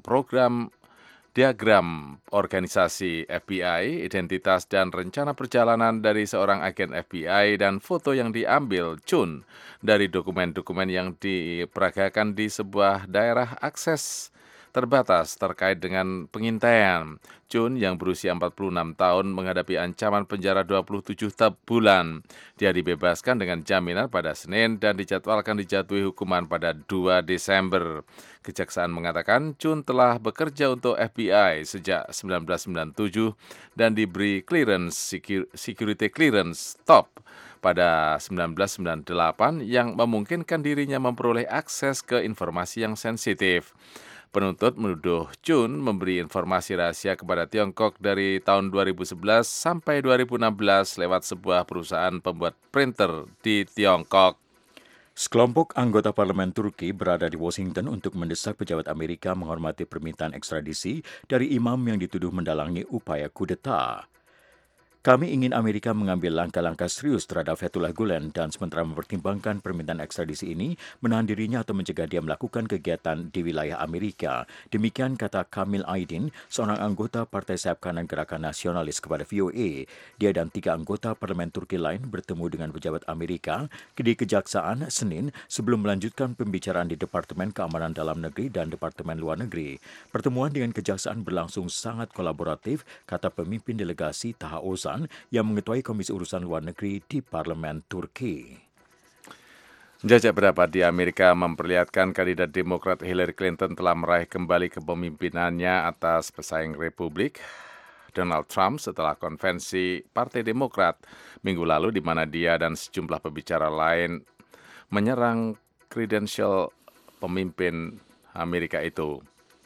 E: diagram organisasi FBI, identitas dan rencana perjalanan dari seorang agen FBI dan foto yang diambil Chun dari dokumen-dokumen yang diperagakan di sebuah daerah akses terbatas terkait dengan pengintaian. Chun yang berusia 46 tahun menghadapi ancaman penjara 27 bulan. Dia dibebaskan dengan jaminan pada Senin dan dijadwalkan dijatuhi hukuman pada 2 Desember. Kejaksaan mengatakan Chun telah bekerja untuk FBI sejak 1997 dan diberi security clearance top pada 1998 yang memungkinkan dirinya memperoleh akses ke informasi yang sensitif. Penuntut menuduh Chun memberi informasi rahasia kepada Tiongkok dari tahun 2011 sampai 2016 lewat sebuah perusahaan pembuat printer di Tiongkok.
B: Sekelompok anggota parlemen Turki berada di Washington untuk mendesak pejabat Amerika menghormati permintaan ekstradisi dari imam yang dituduh mendalangi upaya kudeta. Kami ingin Amerika mengambil langkah-langkah serius terhadap Fethullah Gulen dan sementara mempertimbangkan permintaan ekstradisi ini menahan dirinya atau mencegah dia melakukan kegiatan di wilayah Amerika. Demikian kata Kamil Aydin, seorang anggota Partai Sayap Kanan Gerakan Nasionalis kepada VOA. Dia dan 3 anggota parlemen Turki lain bertemu dengan pejabat Amerika di Kejaksaan Senin sebelum melanjutkan pembicaraan di Departemen Keamanan Dalam Negeri dan Departemen Luar Negeri. Pertemuan dengan Kejaksaan berlangsung sangat kolaboratif, kata pemimpin delegasi Taha Ozan yang mengetuai Komisi Urusan Luar Negeri di Parlemen Turki.
E: Jajak pendapat di Amerika memperlihatkan kandidat Demokrat Hillary Clinton telah meraih kembali kepemimpinannya atas pesaing Republik Donald Trump setelah konvensi Partai Demokrat minggu lalu di mana dia dan sejumlah pembicara lain menyerang kredensial pemimpin Amerika itu.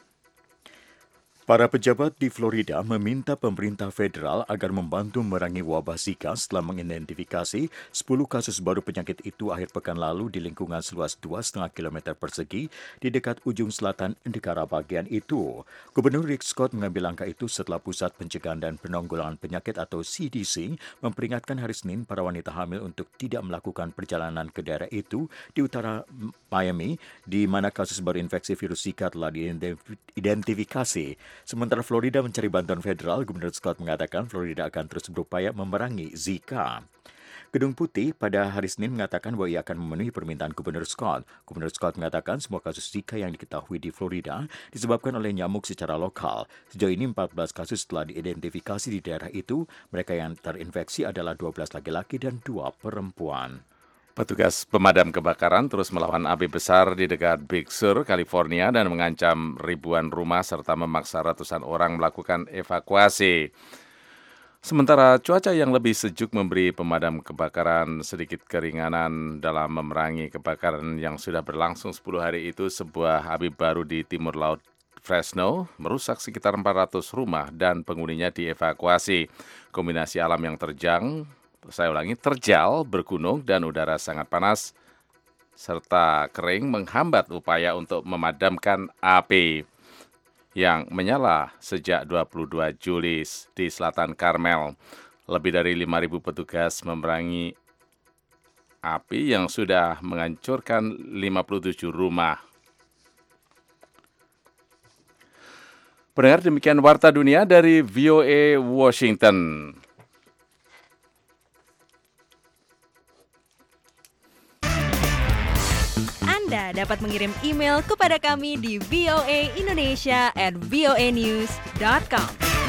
B: Para pejabat di Florida meminta pemerintah federal agar membantu memerangi wabah Zika setelah mengidentifikasi 10 kasus baru penyakit itu akhir pekan lalu di lingkungan seluas 2,5 km persegi di dekat ujung selatan negara bagian itu. Gubernur Rick Scott mengambil langkah itu setelah Pusat Pencegahan dan Penanggulangan Penyakit atau CDC memperingatkan hari Senin para wanita hamil untuk tidak melakukan perjalanan ke daerah itu di utara Miami, di mana kasus baru infeksi virus Zika telah diidentifikasi. Sementara Florida mencari bantuan federal, Gubernur Scott mengatakan Florida akan terus berupaya memerangi Zika. Gedung Putih pada hari Senin mengatakan bahwa ia akan memenuhi permintaan Gubernur Scott. Gubernur Scott mengatakan semua kasus Zika yang diketahui di Florida disebabkan oleh nyamuk secara lokal. Sejauh ini 14 kasus telah diidentifikasi di daerah itu. Mereka yang terinfeksi adalah 12 laki-laki dan 2 perempuan.
E: Petugas pemadam kebakaran terus melawan api besar di dekat Big Sur, California dan mengancam ribuan rumah serta memaksa ratusan orang melakukan evakuasi. Sementara cuaca yang lebih sejuk memberi pemadam kebakaran sedikit keringanan dalam memerangi kebakaran yang sudah berlangsung 10 hari itu, sebuah api baru di timur laut Fresno merusak sekitar 400 rumah dan penghuninya dievakuasi. Kombinasi alam yang terjal, bergunung dan udara sangat panas serta kering menghambat upaya untuk memadamkan api yang menyala sejak 22 Juli di Selatan Carmel. Lebih dari 5.000 petugas memerangi api yang sudah menghancurkan 57 rumah. Pendengar, demikian Warta Dunia dari VOA Washington.
A: Anda dapat mengirim email kepada kami di voaindonesia@voanews.com.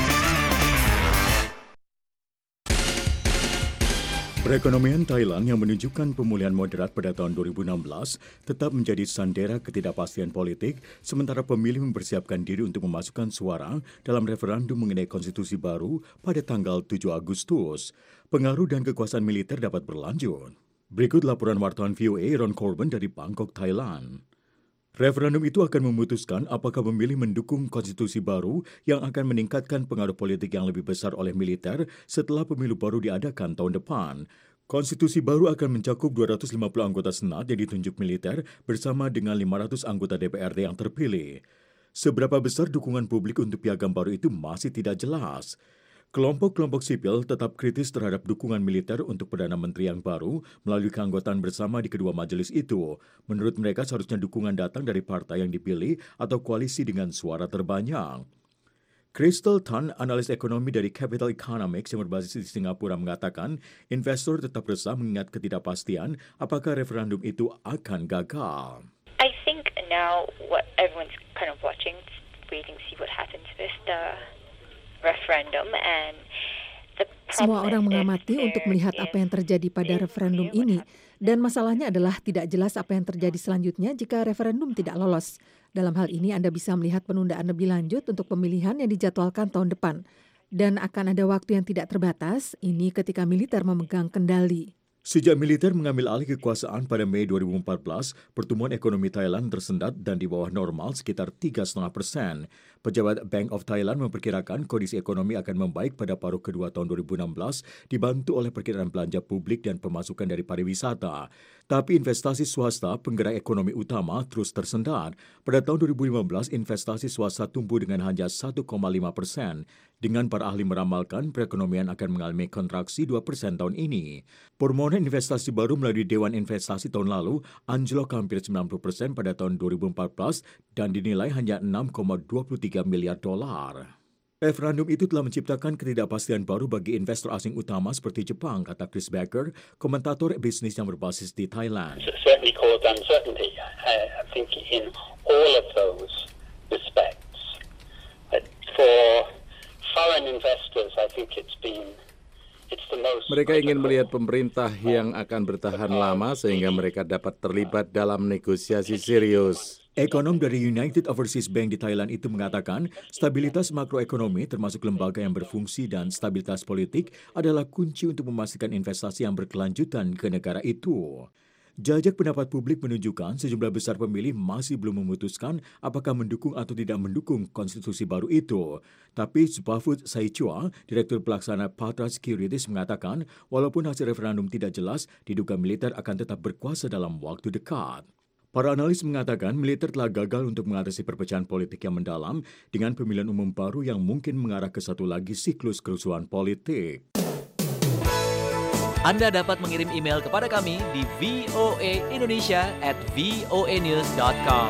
B: Perekonomian Thailand yang menunjukkan pemulihan moderat pada tahun 2016 tetap menjadi sandera ketidakpastian politik, sementara pemilih mempersiapkan diri untuk memasukkan suara dalam referendum mengenai konstitusi baru pada tanggal 7 Agustus. Pengaruh dan kekuasaan militer dapat berlanjut. Berikut laporan wartawan VOA Ron Corbin dari Bangkok, Thailand. Referendum itu akan memutuskan apakah pemilih mendukung konstitusi baru yang akan meningkatkan pengaruh politik yang lebih besar oleh militer setelah pemilu baru diadakan tahun depan. Konstitusi baru akan mencakup 250 anggota Senat yang ditunjuk militer bersama dengan 500 anggota DPRD yang terpilih. Seberapa besar dukungan publik untuk piagam baru itu masih tidak jelas. Kelompok-kelompok sipil tetap kritis terhadap dukungan militer untuk Perdana Menteri yang baru melalui keanggotaan bersama di kedua majelis itu. Menurut mereka seharusnya dukungan datang dari partai yang dipilih atau koalisi dengan suara terbanyak. Crystal Tan, analis ekonomi dari Capital Economics yang berbasis di Singapura, mengatakan investor tetap resah mengingat ketidakpastian apakah referendum itu akan gagal.
F: I think now what everyone's kind of watching, waiting to see what happens with the referendum and
G: semua orang mengamati untuk melihat apa yang terjadi pada referendum ini, dan masalahnya adalah tidak jelas apa yang terjadi selanjutnya jika referendum tidak lolos. Dalam hal ini Anda bisa melihat penundaan lebih lanjut untuk pemilihan yang dijadwalkan tahun depan, dan akan ada waktu yang tidak terbatas, ini ketika militer memegang kendali.
B: Sejak militer mengambil alih kekuasaan pada Mei 2014, pertumbuhan ekonomi Thailand tersendat dan di bawah normal sekitar 3,5%. Pejabat Bank of Thailand memperkirakan kondisi ekonomi akan membaik pada paruh kedua tahun 2016, dibantu oleh perkiraan belanja publik dan pemasukan dari pariwisata. Tapi investasi swasta, penggerak ekonomi utama, terus tersendat. Pada tahun 2015, investasi swasta tumbuh dengan hanya 1,5%. Dengan para ahli meramalkan perekonomian akan mengalami kontraksi 2% tahun ini. Permohonan investasi baru melalui Dewan Investasi tahun lalu anjlok hampir 90% pada tahun 2014 dan dinilai hanya 6,23 miliar dolar. Referendum itu telah menciptakan ketidakpastian baru bagi investor asing utama seperti Jepang, kata Chris Becker, komentator bisnis yang berbasis di Thailand.
H: Certainly caused uncertainty, I think, in all of those respects. For foreign investors, I think it's
E: Mereka ingin melihat pemerintah yang akan bertahan lama sehingga mereka dapat terlibat dalam negosiasi serius.
B: Ekonom dari United Overseas Bank di Thailand itu mengatakan stabilitas makroekonomi termasuk lembaga yang berfungsi dan stabilitas politik adalah kunci untuk memastikan investasi yang berkelanjutan ke negara itu. Jajak pendapat publik menunjukkan sejumlah besar pemilih masih belum memutuskan apakah mendukung atau tidak mendukung konstitusi baru itu. Tapi Subhafut Saichua, Direktur Pelaksana Patra Securities mengatakan walaupun hasil referendum tidak jelas, diduga militer akan tetap berkuasa dalam waktu dekat. Para analis mengatakan militer telah gagal untuk mengatasi perpecahan politik yang mendalam dengan pemilihan umum baru yang mungkin mengarah ke satu lagi siklus kerusuhan politik.
I: Anda dapat mengirim email kepada kami di voaindonesia@voanews.com.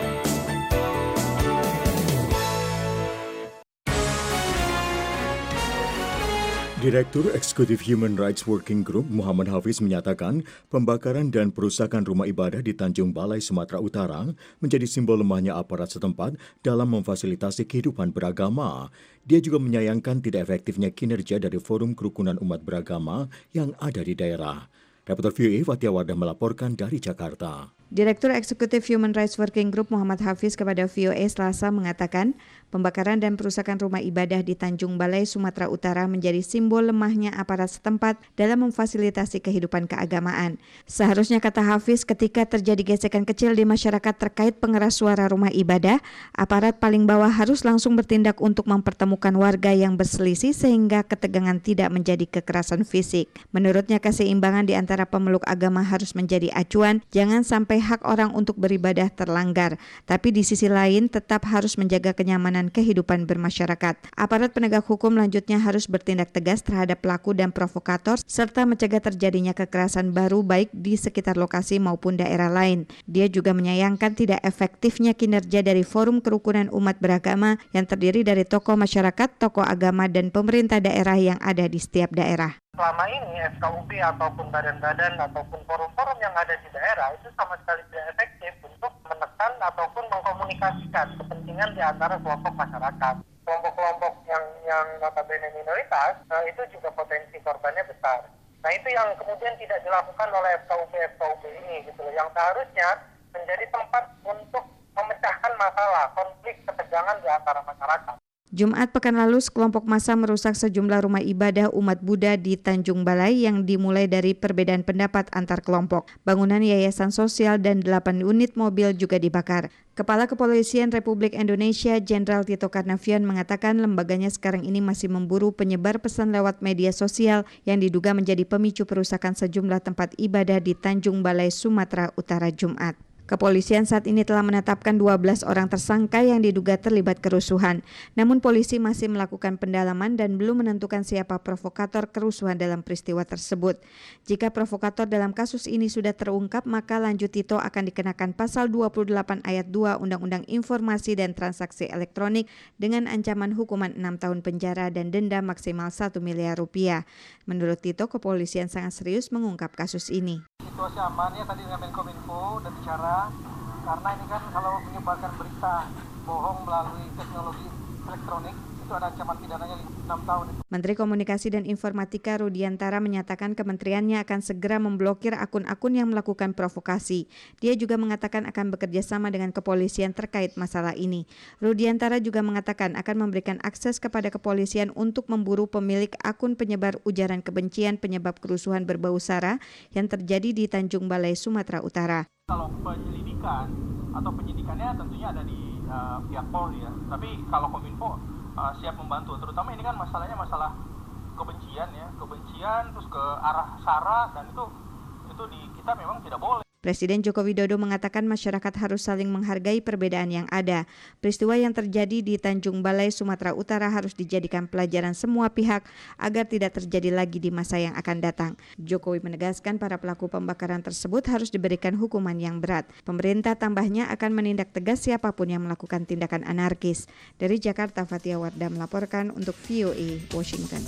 B: Direktur Eksekutif Human Rights Working Group Muhammad Hafiz menyatakan pembakaran dan perusakan rumah ibadah di Tanjung Balai, Sumatera Utara menjadi simbol lemahnya aparat setempat dalam memfasilitasi kehidupan beragama. Dia juga menyayangkan tidak efektifnya kinerja dari Forum Kerukunan Umat Beragama yang ada di daerah. Reporter VOA Fatia Wardah melaporkan dari Jakarta.
C: Direktur Eksekutif Human Rights Working Group Muhammad Hafiz kepada VOA Selasa mengatakan pembakaran dan perusakan rumah ibadah di Tanjung Balai, Sumatera Utara menjadi simbol lemahnya aparat setempat dalam memfasilitasi kehidupan keagamaan. Seharusnya, kata Hafiz, ketika terjadi gesekan kecil di masyarakat terkait pengeras suara rumah ibadah, aparat paling bawah harus langsung bertindak untuk mempertemukan warga yang berselisih sehingga ketegangan tidak menjadi kekerasan fisik. Menurutnya, keseimbangan di antara pemeluk agama harus menjadi acuan, jangan sampai hak orang untuk beribadah terlanggar, tapi di sisi lain tetap harus menjaga kenyamanan kehidupan bermasyarakat. Aparat penegak hukum lanjutnya harus bertindak tegas terhadap pelaku dan provokator serta mencegah terjadinya kekerasan baru baik di sekitar lokasi maupun daerah lain. Dia juga menyayangkan tidak efektifnya kinerja dari Forum Kerukunan Umat Beragama yang terdiri dari tokoh masyarakat, tokoh agama, dan pemerintah daerah yang ada di setiap daerah.
J: Selama ini FKUB ataupun badan-badan ataupun forum-forum yang ada di daerah itu sama sekali tidak efektif untuk menekan ataupun mengkomunikasikan kepentingan di antara kelompok masyarakat. Kelompok-kelompok yang notabene minoritas itu juga potensi korbannya besar. Nah, itu yang kemudian tidak dilakukan oleh FKUB ini gitu loh, yang seharusnya menjadi tempat untuk memecahkan masalah, konflik, ketegangan di antara masyarakat.
C: Jumat pekan lalu, sekelompok massa merusak sejumlah rumah ibadah umat Buddha di Tanjung Balai yang dimulai dari perbedaan pendapat antar kelompok. Bangunan yayasan sosial dan 8 unit mobil juga dibakar. Kepala Kepolisian Republik Indonesia Jenderal Tito Karnavian mengatakan lembaganya sekarang ini masih memburu penyebar pesan lewat media sosial yang diduga menjadi pemicu perusakan sejumlah tempat ibadah di Tanjung Balai, Sumatera Utara Jumat. Kepolisian saat ini telah menetapkan 12 orang tersangka yang diduga terlibat kerusuhan. Namun polisi masih melakukan pendalaman dan belum menentukan siapa provokator kerusuhan dalam peristiwa tersebut. Jika provokator dalam kasus ini sudah terungkap, maka lanjut Tito akan dikenakan pasal 28 ayat 2 Undang-Undang Informasi dan Transaksi Elektronik dengan ancaman hukuman 6 tahun penjara dan denda maksimal 1 miliar rupiah. Menurut Tito, kepolisian sangat serius mengungkap kasus ini.
R: Situasi aman ya, tadi dengan Menkominfo dan bicara, karena ini kan kalau menyebarkan berita bohong melalui teknologi elektronik itu ada ancaman pidananya 6 tahun.
C: Menteri Komunikasi dan Informatika Rudiantara menyatakan kementeriannya akan segera memblokir akun-akun yang melakukan provokasi. Dia juga mengatakan akan bekerja sama dengan kepolisian terkait masalah ini. Rudiantara juga mengatakan akan memberikan akses kepada kepolisian untuk memburu pemilik akun penyebar ujaran kebencian penyebab kerusuhan berbau sara yang terjadi di Tanjung Balai, Sumatera Utara.
R: Kalau penyelidikan atau penyidikannya tentunya ada di pihak Polri ya. Tapi kalau Kominfo siap membantu, terutama ini kan masalahnya masalah kebencian ya, kebencian terus ke arah sara, dan itu di kita memang tidak boleh.
C: Presiden Joko Widodo mengatakan masyarakat harus saling menghargai perbedaan yang ada. Peristiwa yang terjadi di Tanjung Balai, Sumatera Utara harus dijadikan pelajaran semua pihak agar tidak terjadi lagi di masa yang akan datang. Jokowi menegaskan para pelaku pembakaran tersebut harus diberikan hukuman yang berat. Pemerintah tambahnya akan menindak tegas siapapun yang melakukan tindakan anarkis. Dari Jakarta, Fatia Wardah melaporkan untuk VOA Washington.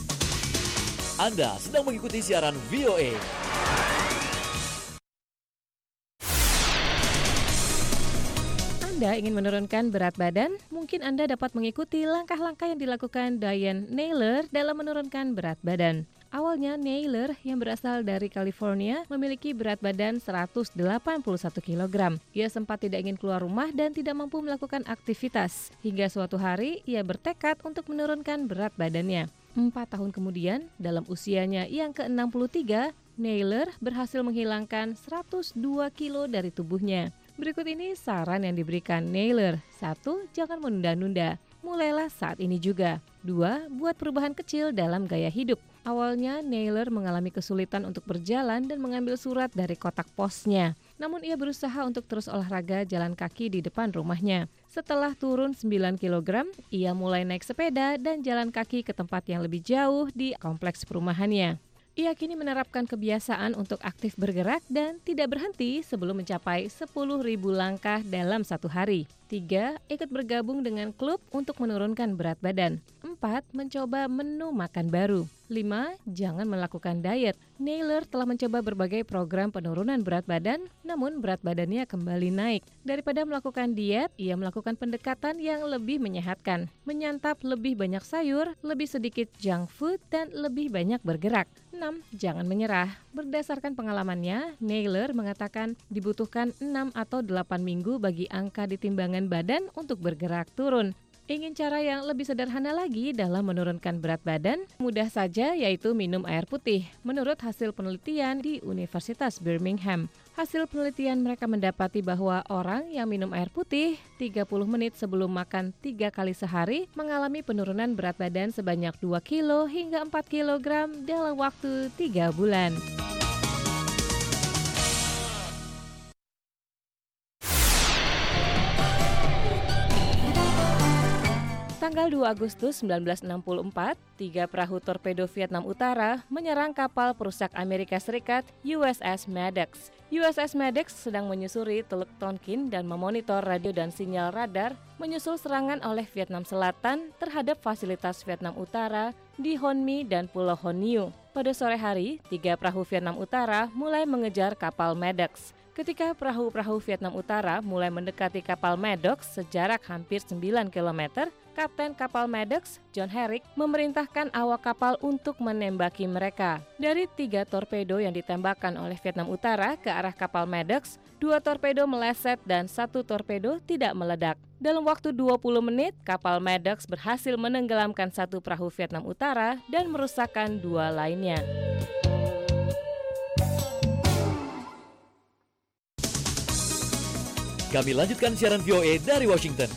I: Anda sedang mengikuti siaran VOA.
K: Anda ingin menurunkan berat badan? Mungkin Anda dapat mengikuti langkah-langkah yang dilakukan Diane Naylor dalam menurunkan berat badan. Awalnya Naylor yang berasal dari California memiliki berat badan 181 kg. Ia sempat tidak ingin keluar rumah dan tidak mampu melakukan aktivitas. Hingga suatu hari ia bertekad untuk menurunkan berat badannya. 4 tahun kemudian, dalam usianya yang ke-63, Naylor berhasil menghilangkan 102 kilo dari tubuhnya. Berikut ini saran yang diberikan Naylor. 1. Jangan menunda-nunda. Mulailah saat ini juga. 2. Buat perubahan kecil dalam gaya hidup. Awalnya, Naylor mengalami kesulitan untuk berjalan dan mengambil surat dari kotak posnya. Namun ia berusaha untuk terus olahraga jalan kaki di depan rumahnya. Setelah turun 9 kg, ia mulai naik sepeda dan jalan kaki ke tempat yang lebih jauh di kompleks perumahannya. Ia kini menerapkan kebiasaan untuk aktif bergerak dan tidak berhenti sebelum mencapai 10.000 langkah dalam satu hari. 3. Ikut bergabung dengan klub untuk menurunkan berat badan. 4. Mencoba menu makan baru. 5. Jangan melakukan diet. Naylor telah mencoba berbagai program penurunan berat badan, namun berat badannya kembali naik. Daripada melakukan diet, ia melakukan pendekatan yang lebih menyehatkan. Menyantap lebih banyak sayur, lebih sedikit junk food, dan lebih banyak bergerak. 6. Jangan menyerah. Berdasarkan pengalamannya, Naylor mengatakan dibutuhkan 6 atau 8 minggu bagi angka di timbangan badan untuk bergerak turun. Ingin cara yang lebih sederhana lagi dalam menurunkan berat badan? Mudah saja, yaitu minum air putih. Menurut hasil penelitian di Universitas Birmingham, hasil penelitian mereka mendapati bahwa orang yang minum air putih 30 menit sebelum makan 3 kali sehari mengalami penurunan berat badan sebanyak 2 kilo hingga 4 kg dalam waktu 3 bulan. Tanggal 2 Agustus 1964, 3 perahu torpedo Vietnam Utara menyerang kapal perusak Amerika Serikat USS Maddox. USS Maddox sedang menyusuri Teluk Tonkin dan memonitor radio dan sinyal radar menyusul serangan oleh Vietnam Selatan terhadap fasilitas Vietnam Utara di Hon Mi dan Pulau Hon Niu. Pada sore hari, 3 perahu Vietnam Utara mulai mengejar kapal Maddox. Ketika perahu-perahu Vietnam Utara mulai mendekati kapal Maddox sejarak hampir 9 km, Kapten kapal Maddox, John Herrick, memerintahkan awak kapal untuk menembaki mereka. Dari 3 torpedo yang ditembakkan oleh Vietnam Utara ke arah kapal Maddox, 2 torpedo meleset dan 1 torpedo tidak meledak. Dalam waktu 20 menit, kapal Maddox berhasil menenggelamkan 1 perahu Vietnam Utara dan merusakkan 2 lainnya.
I: Kami lanjutkan siaran VOA dari Washington.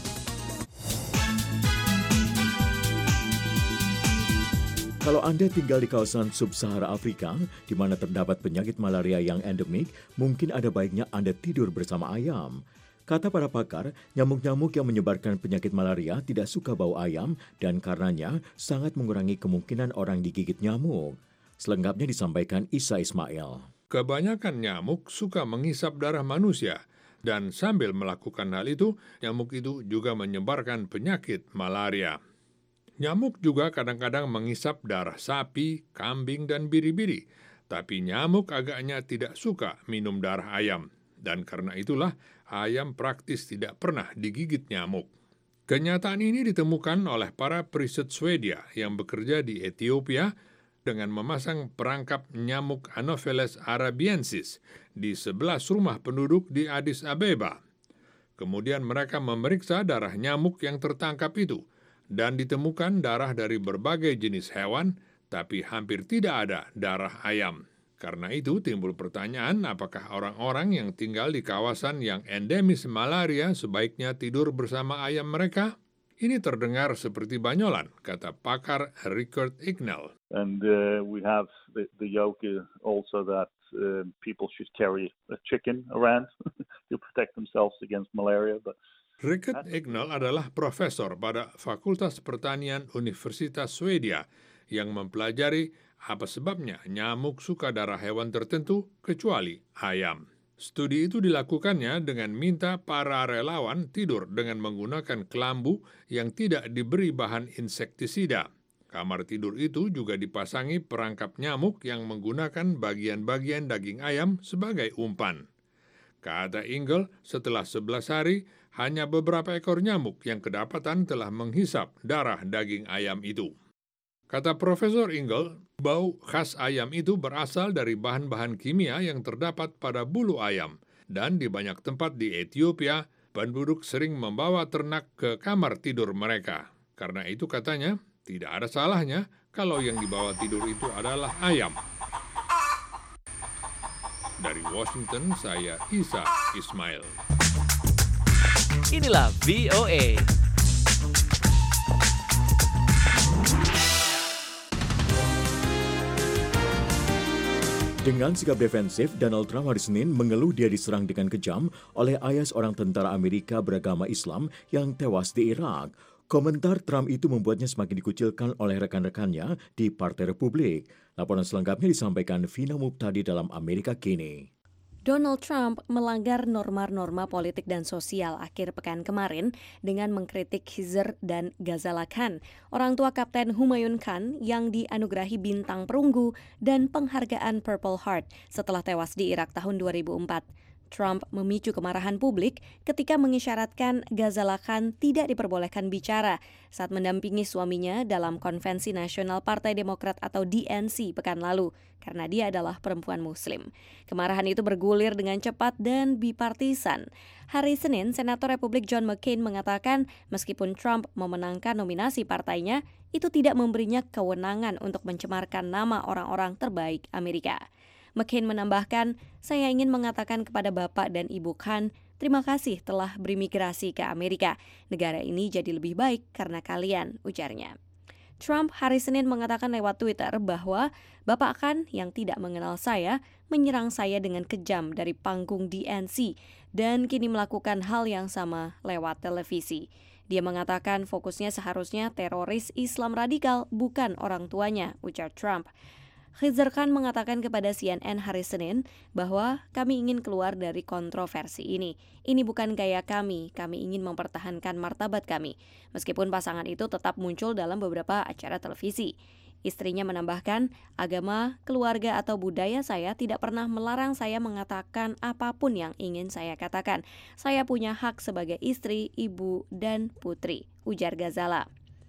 B: Kalau Anda tinggal di kawasan sub-Sahara Afrika, di mana terdapat penyakit malaria yang endemik, mungkin ada baiknya Anda tidur bersama ayam. Kata para pakar, nyamuk-nyamuk yang menyebarkan penyakit malaria tidak suka bau ayam dan karenanya sangat mengurangi kemungkinan orang digigit nyamuk. Selengkapnya disampaikan Isa Ismail.
L: Kebanyakan nyamuk suka menghisap darah manusia, dan sambil melakukan hal itu, nyamuk itu juga menyebarkan penyakit malaria. Nyamuk juga kadang-kadang menghisap darah sapi, kambing, dan biri-biri. Tapi nyamuk agaknya tidak suka minum darah ayam. Dan karena itulah, ayam praktis tidak pernah digigit nyamuk. Kenyataan ini ditemukan oleh para periset Swedia yang bekerja di Ethiopia dengan memasang perangkap nyamuk Anopheles arabiensis di 11 rumah penduduk di Addis Abeba. Kemudian mereka memeriksa darah nyamuk yang tertangkap itu, dan ditemukan darah dari berbagai jenis hewan, tapi hampir tidak ada darah ayam. Karena itu timbul pertanyaan apakah orang-orang yang tinggal di kawasan yang endemis malaria sebaiknya tidur bersama ayam mereka? Ini terdengar seperti banyolan, kata pakar Richard Ignell.
D: And we have the yoke also that people should carry a chicken around to protect themselves against malaria, but
L: Richard Ignell adalah profesor pada Fakultas Pertanian Universitas Swedia yang mempelajari apa sebabnya nyamuk suka darah hewan tertentu kecuali ayam. Studi itu dilakukannya dengan minta para relawan tidur dengan menggunakan kelambu yang tidak diberi bahan insektisida. Kamar tidur itu juga dipasangi perangkap nyamuk yang menggunakan bagian-bagian daging ayam sebagai umpan. Kata Ingle, setelah 11 hari, hanya beberapa ekor nyamuk yang kedapatan telah menghisap darah daging ayam itu. Kata Profesor Ingle, Bau khas ayam itu berasal dari bahan-bahan kimia yang terdapat pada bulu ayam. Dan di banyak tempat di Ethiopia, penduduk sering membawa ternak ke kamar tidur mereka. Karena itu katanya, tidak ada salahnya kalau yang dibawa tidur itu adalah ayam. Dari Washington, saya Isa Ismail.
I: Inilah VOA.
B: Dengan sikap defensif, Donald Trump hari Senin mengeluh dia diserang dengan kejam oleh ayah seorang tentara Amerika beragama Islam yang tewas di Irak. Komentar Trump itu membuatnya semakin dikucilkan oleh rekan-rekannya di Partai Republik. Laporan selengkapnya disampaikan Vina Muptadi dalam Amerika Kini.
M: Donald Trump melanggar norma-norma politik dan sosial akhir pekan kemarin dengan mengkritik Khizr dan Ghazala Khan, orang tua Kapten Humayun Khan yang dianugerahi bintang perunggu dan penghargaan Purple Heart setelah tewas di Irak tahun 2004. Trump memicu kemarahan publik ketika mengisyaratkan Ghazala Khan tidak diperbolehkan bicara saat mendampingi suaminya dalam Konvensi Nasional Partai Demokrat atau DNC pekan lalu, karena dia adalah perempuan Muslim. Kemarahan itu bergulir dengan cepat dan bipartisan. Hari Senin, Senator Republik John McCain mengatakan meskipun Trump memenangkan nominasi partainya, itu tidak memberinya kewenangan untuk mencemarkan nama orang-orang terbaik Amerika. McCain menambahkan, saya ingin mengatakan kepada Bapak dan Ibu Khan, terima kasih telah berimigrasi ke Amerika. Negara ini jadi lebih baik karena kalian, ujarnya. Trump hari Senin mengatakan lewat Twitter bahwa Bapak Khan yang tidak mengenal saya menyerang saya dengan kejam dari panggung DNC dan kini melakukan hal yang sama lewat televisi. Dia mengatakan fokusnya seharusnya teroris Islam radikal, bukan orang tuanya, ujar Trump. Khizr Khan mengatakan kepada CNN hari Senin bahwa kami ingin keluar dari kontroversi ini. Ini bukan gaya kami ingin mempertahankan martabat kami. Meskipun pasangan itu tetap muncul dalam beberapa acara televisi. Istrinya menambahkan, agama, keluarga atau budaya saya tidak pernah melarang saya mengatakan apapun yang ingin saya katakan. Saya punya hak sebagai istri, ibu, dan putri, ujar Ghazala.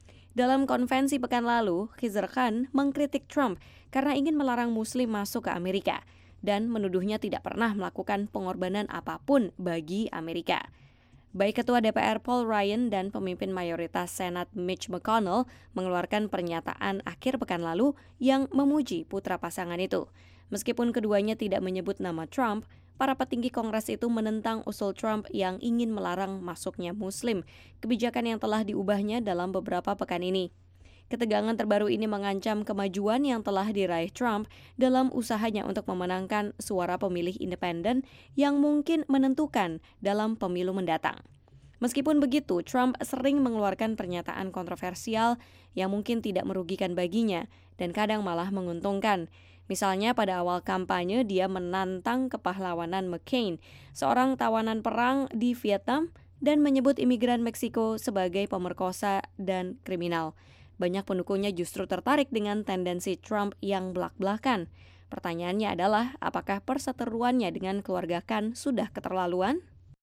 M: Dalam konvensi pekan lalu, Khizr Khan mengkritik Trump karena ingin melarang Muslim masuk ke Amerika dan menuduhnya tidak pernah melakukan pengorbanan apapun bagi Amerika. Baik Ketua DPR Paul Ryan dan pemimpin mayoritas Senat Mitch McConnell mengeluarkan pernyataan akhir pekan lalu yang memuji putra pasangan itu. Meskipun keduanya tidak menyebut nama Trump, para petinggi Kongres itu menentang usul Trump yang ingin melarang masuknya Muslim, kebijakan yang telah diubahnya dalam beberapa pekan ini. Ketegangan terbaru ini mengancam kemajuan yang telah diraih Trump dalam usahanya untuk memenangkan suara pemilih independen yang mungkin menentukan dalam pemilu mendatang. Meskipun begitu, Trump sering mengeluarkan pernyataan kontroversial yang mungkin tidak merugikan baginya dan kadang malah menguntungkan. Misalnya pada awal kampanye dia menantang kepahlawanan McCain, seorang tawanan perang di Vietnam, dan menyebut imigran Meksiko sebagai pemerkosa dan kriminal. Banyak pendukungnya justru tertarik dengan tendensi Trump yang belak-belakan. Pertanyaannya adalah, apakah perseteruannya dengan keluarga Khan sudah keterlaluan?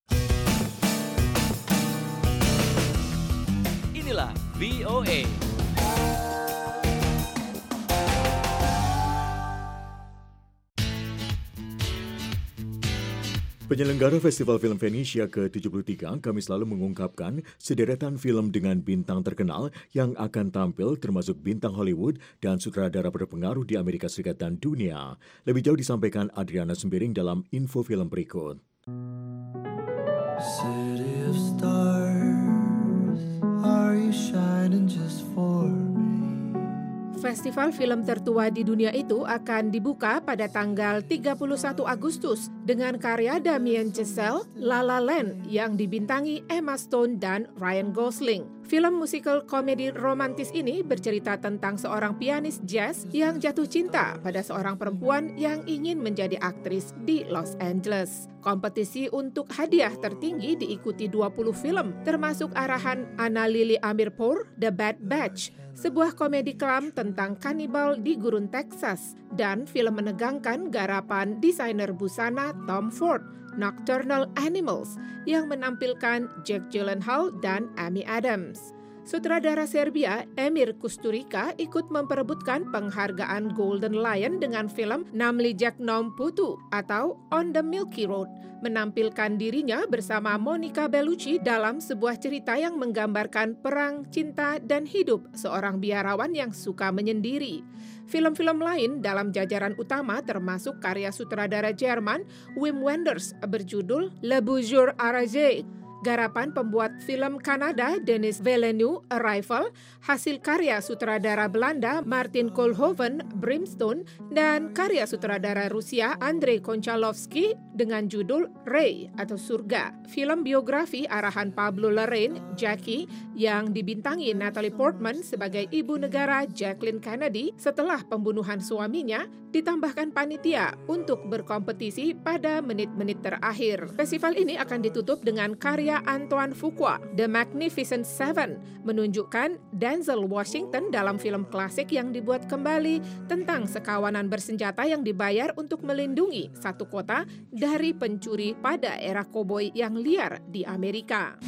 I: Inilah VOA.
B: Penyelenggara Festival Film Venesia ke-73 kami selalu mengungkapkan sederetan film dengan bintang terkenal yang akan tampil termasuk bintang Hollywood dan sutradara berpengaruh di Amerika Serikat dan dunia. Lebih jauh disampaikan Adriana Sembiring dalam info film berikut. City of stars, are you shining just for me?
N: Festival film tertua di dunia itu akan dibuka pada tanggal 31 Agustus dengan karya Damien Chazelle, La La Land yang dibintangi Emma Stone dan Ryan Gosling. Film musikal komedi romantis ini bercerita tentang seorang pianis jazz yang jatuh cinta pada seorang perempuan yang ingin menjadi aktris di Los Angeles. Kompetisi untuk hadiah tertinggi diikuti 20 film, termasuk arahan Anna Lily Amirpour, The Bad Batch, sebuah komedi kelam tentang kanibal di gurun Texas, dan film menegangkan garapan desainer busana Tom Ford, Nocturnal Animals, yang menampilkan Jake Gyllenhaal dan Amy Adams. Sutradara Serbia Emir Kusturica ikut memperebutkan penghargaan Golden Lion dengan film Namlijak Nom Putu atau On the Milky Road, menampilkan dirinya bersama Monica Bellucci dalam sebuah cerita yang menggambarkan perang, cinta, dan hidup seorang biarawan yang suka menyendiri. Film-film lain dalam jajaran utama termasuk karya sutradara Jerman Wim Wenders berjudul Le Bonjour Arrangé, garapan pembuat film Kanada Denis Villeneuve Arrival, hasil karya sutradara Belanda Martin Koolhoven Brimstone, dan karya sutradara Rusia Andrei Konchalovsky dengan judul Ray atau Surga. Film biografi arahan Pablo Larraín, Jackie, yang dibintangi Natalie Portman sebagai ibu negara Jacqueline Kennedy setelah pembunuhan suaminya, ditambahkan panitia untuk berkompetisi pada menit-menit terakhir. Festival ini akan ditutup dengan karya Antoine Fuqua, The Magnificent Seven, menunjukkan Denzel Washington dalam film klasik yang dibuat kembali tentang sekawanan bersenjata yang dibayar untuk melindungi satu kota dari pencuri pada era koboi yang liar di Amerika.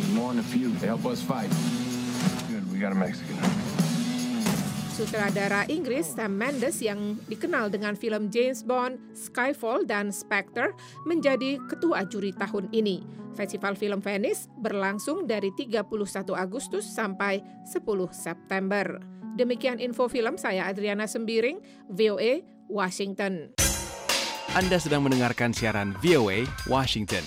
N: Sutradara Inggris Sam Mendes yang dikenal dengan film James Bond, Skyfall, dan Spectre menjadi ketua juri tahun ini. Festival Film Venice berlangsung dari 31 Agustus sampai 10 September. Demikian info film, saya Adriana Sembiring, VOA, Washington.
O: Anda sedang mendengarkan siaran VOA Washington.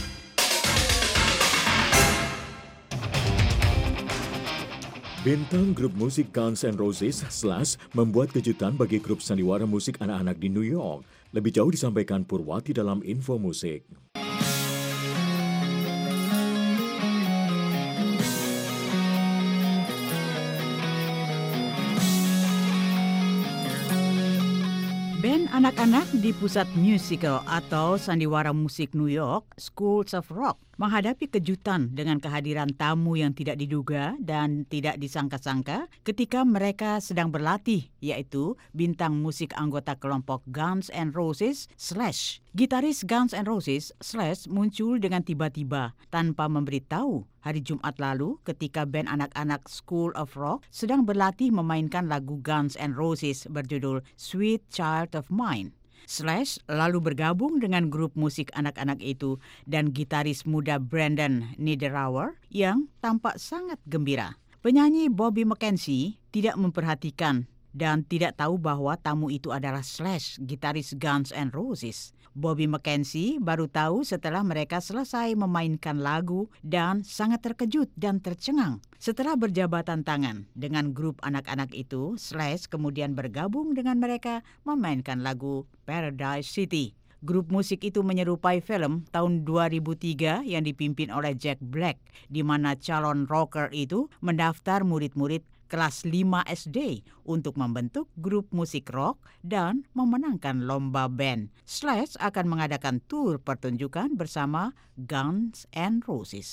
B: Bintang grup musik Guns N' Roses Slash membuat kejutan bagi grup sandiwara musik anak-anak di New York. Lebih jauh disampaikan Purwati dalam info musik.
P: Band anak-anak di Pusat Musical atau Sandiwara Musik New York, Schools of Rock, menghadapi kejutan dengan kehadiran tamu yang tidak diduga dan tidak disangka-sangka ketika mereka sedang berlatih, yaitu bintang musik anggota kelompok Guns N' Roses Slash. Gitaris Guns N' Roses Slash muncul dengan tiba-tiba tanpa memberitahu hari Jumat lalu ketika band anak-anak School of Rock sedang berlatih memainkan lagu Guns N' Roses berjudul Sweet Child of Mine. Slash lalu bergabung dengan grup musik anak-anak itu dan gitaris muda Brandon Niederauer yang tampak sangat gembira. Penyanyi Bobby McKenzie tidak memperhatikan dan tidak tahu bahwa tamu itu adalah Slash, gitaris Guns N' Roses. Bobby McKenzie baru tahu setelah mereka selesai memainkan lagu dan sangat terkejut dan tercengang. Setelah berjabatan tangan dengan grup anak-anak itu, Slash kemudian bergabung dengan mereka memainkan lagu Paradise City. Grup musik itu menyerupai film tahun 2003 yang dipimpin oleh Jack Black, di mana calon rocker itu mendaftar murid-murid kelas 5 SD untuk membentuk grup musik rock dan memenangkan lomba band. Slash akan mengadakan tur pertunjukan bersama Guns N' Roses.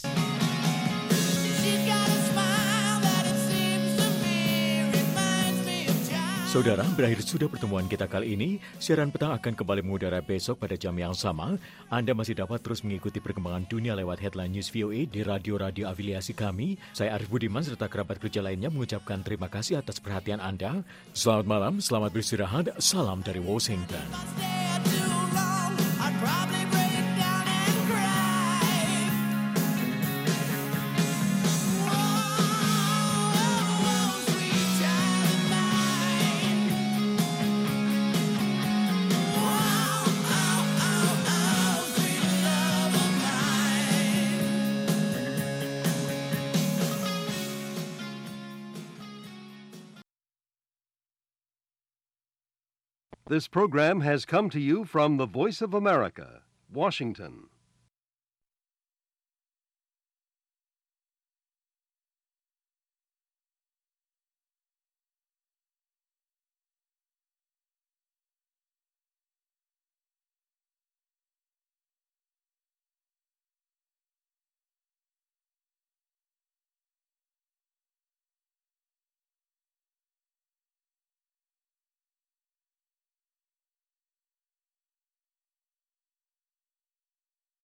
B: Saudara, berakhir sudah pertemuan kita kali ini. Siaran petang akan kembali mengudara besok pada jam yang sama. Anda masih dapat terus mengikuti perkembangan dunia lewat Headline News VOA di radio-radio afiliasi kami. Saya Arif Budiman serta kerabat kerja lainnya mengucapkan terima kasih atas perhatian Anda. Selamat malam, selamat beristirahat. Salam dari Washington.
S: This program has come to you from the Voice of America, Washington.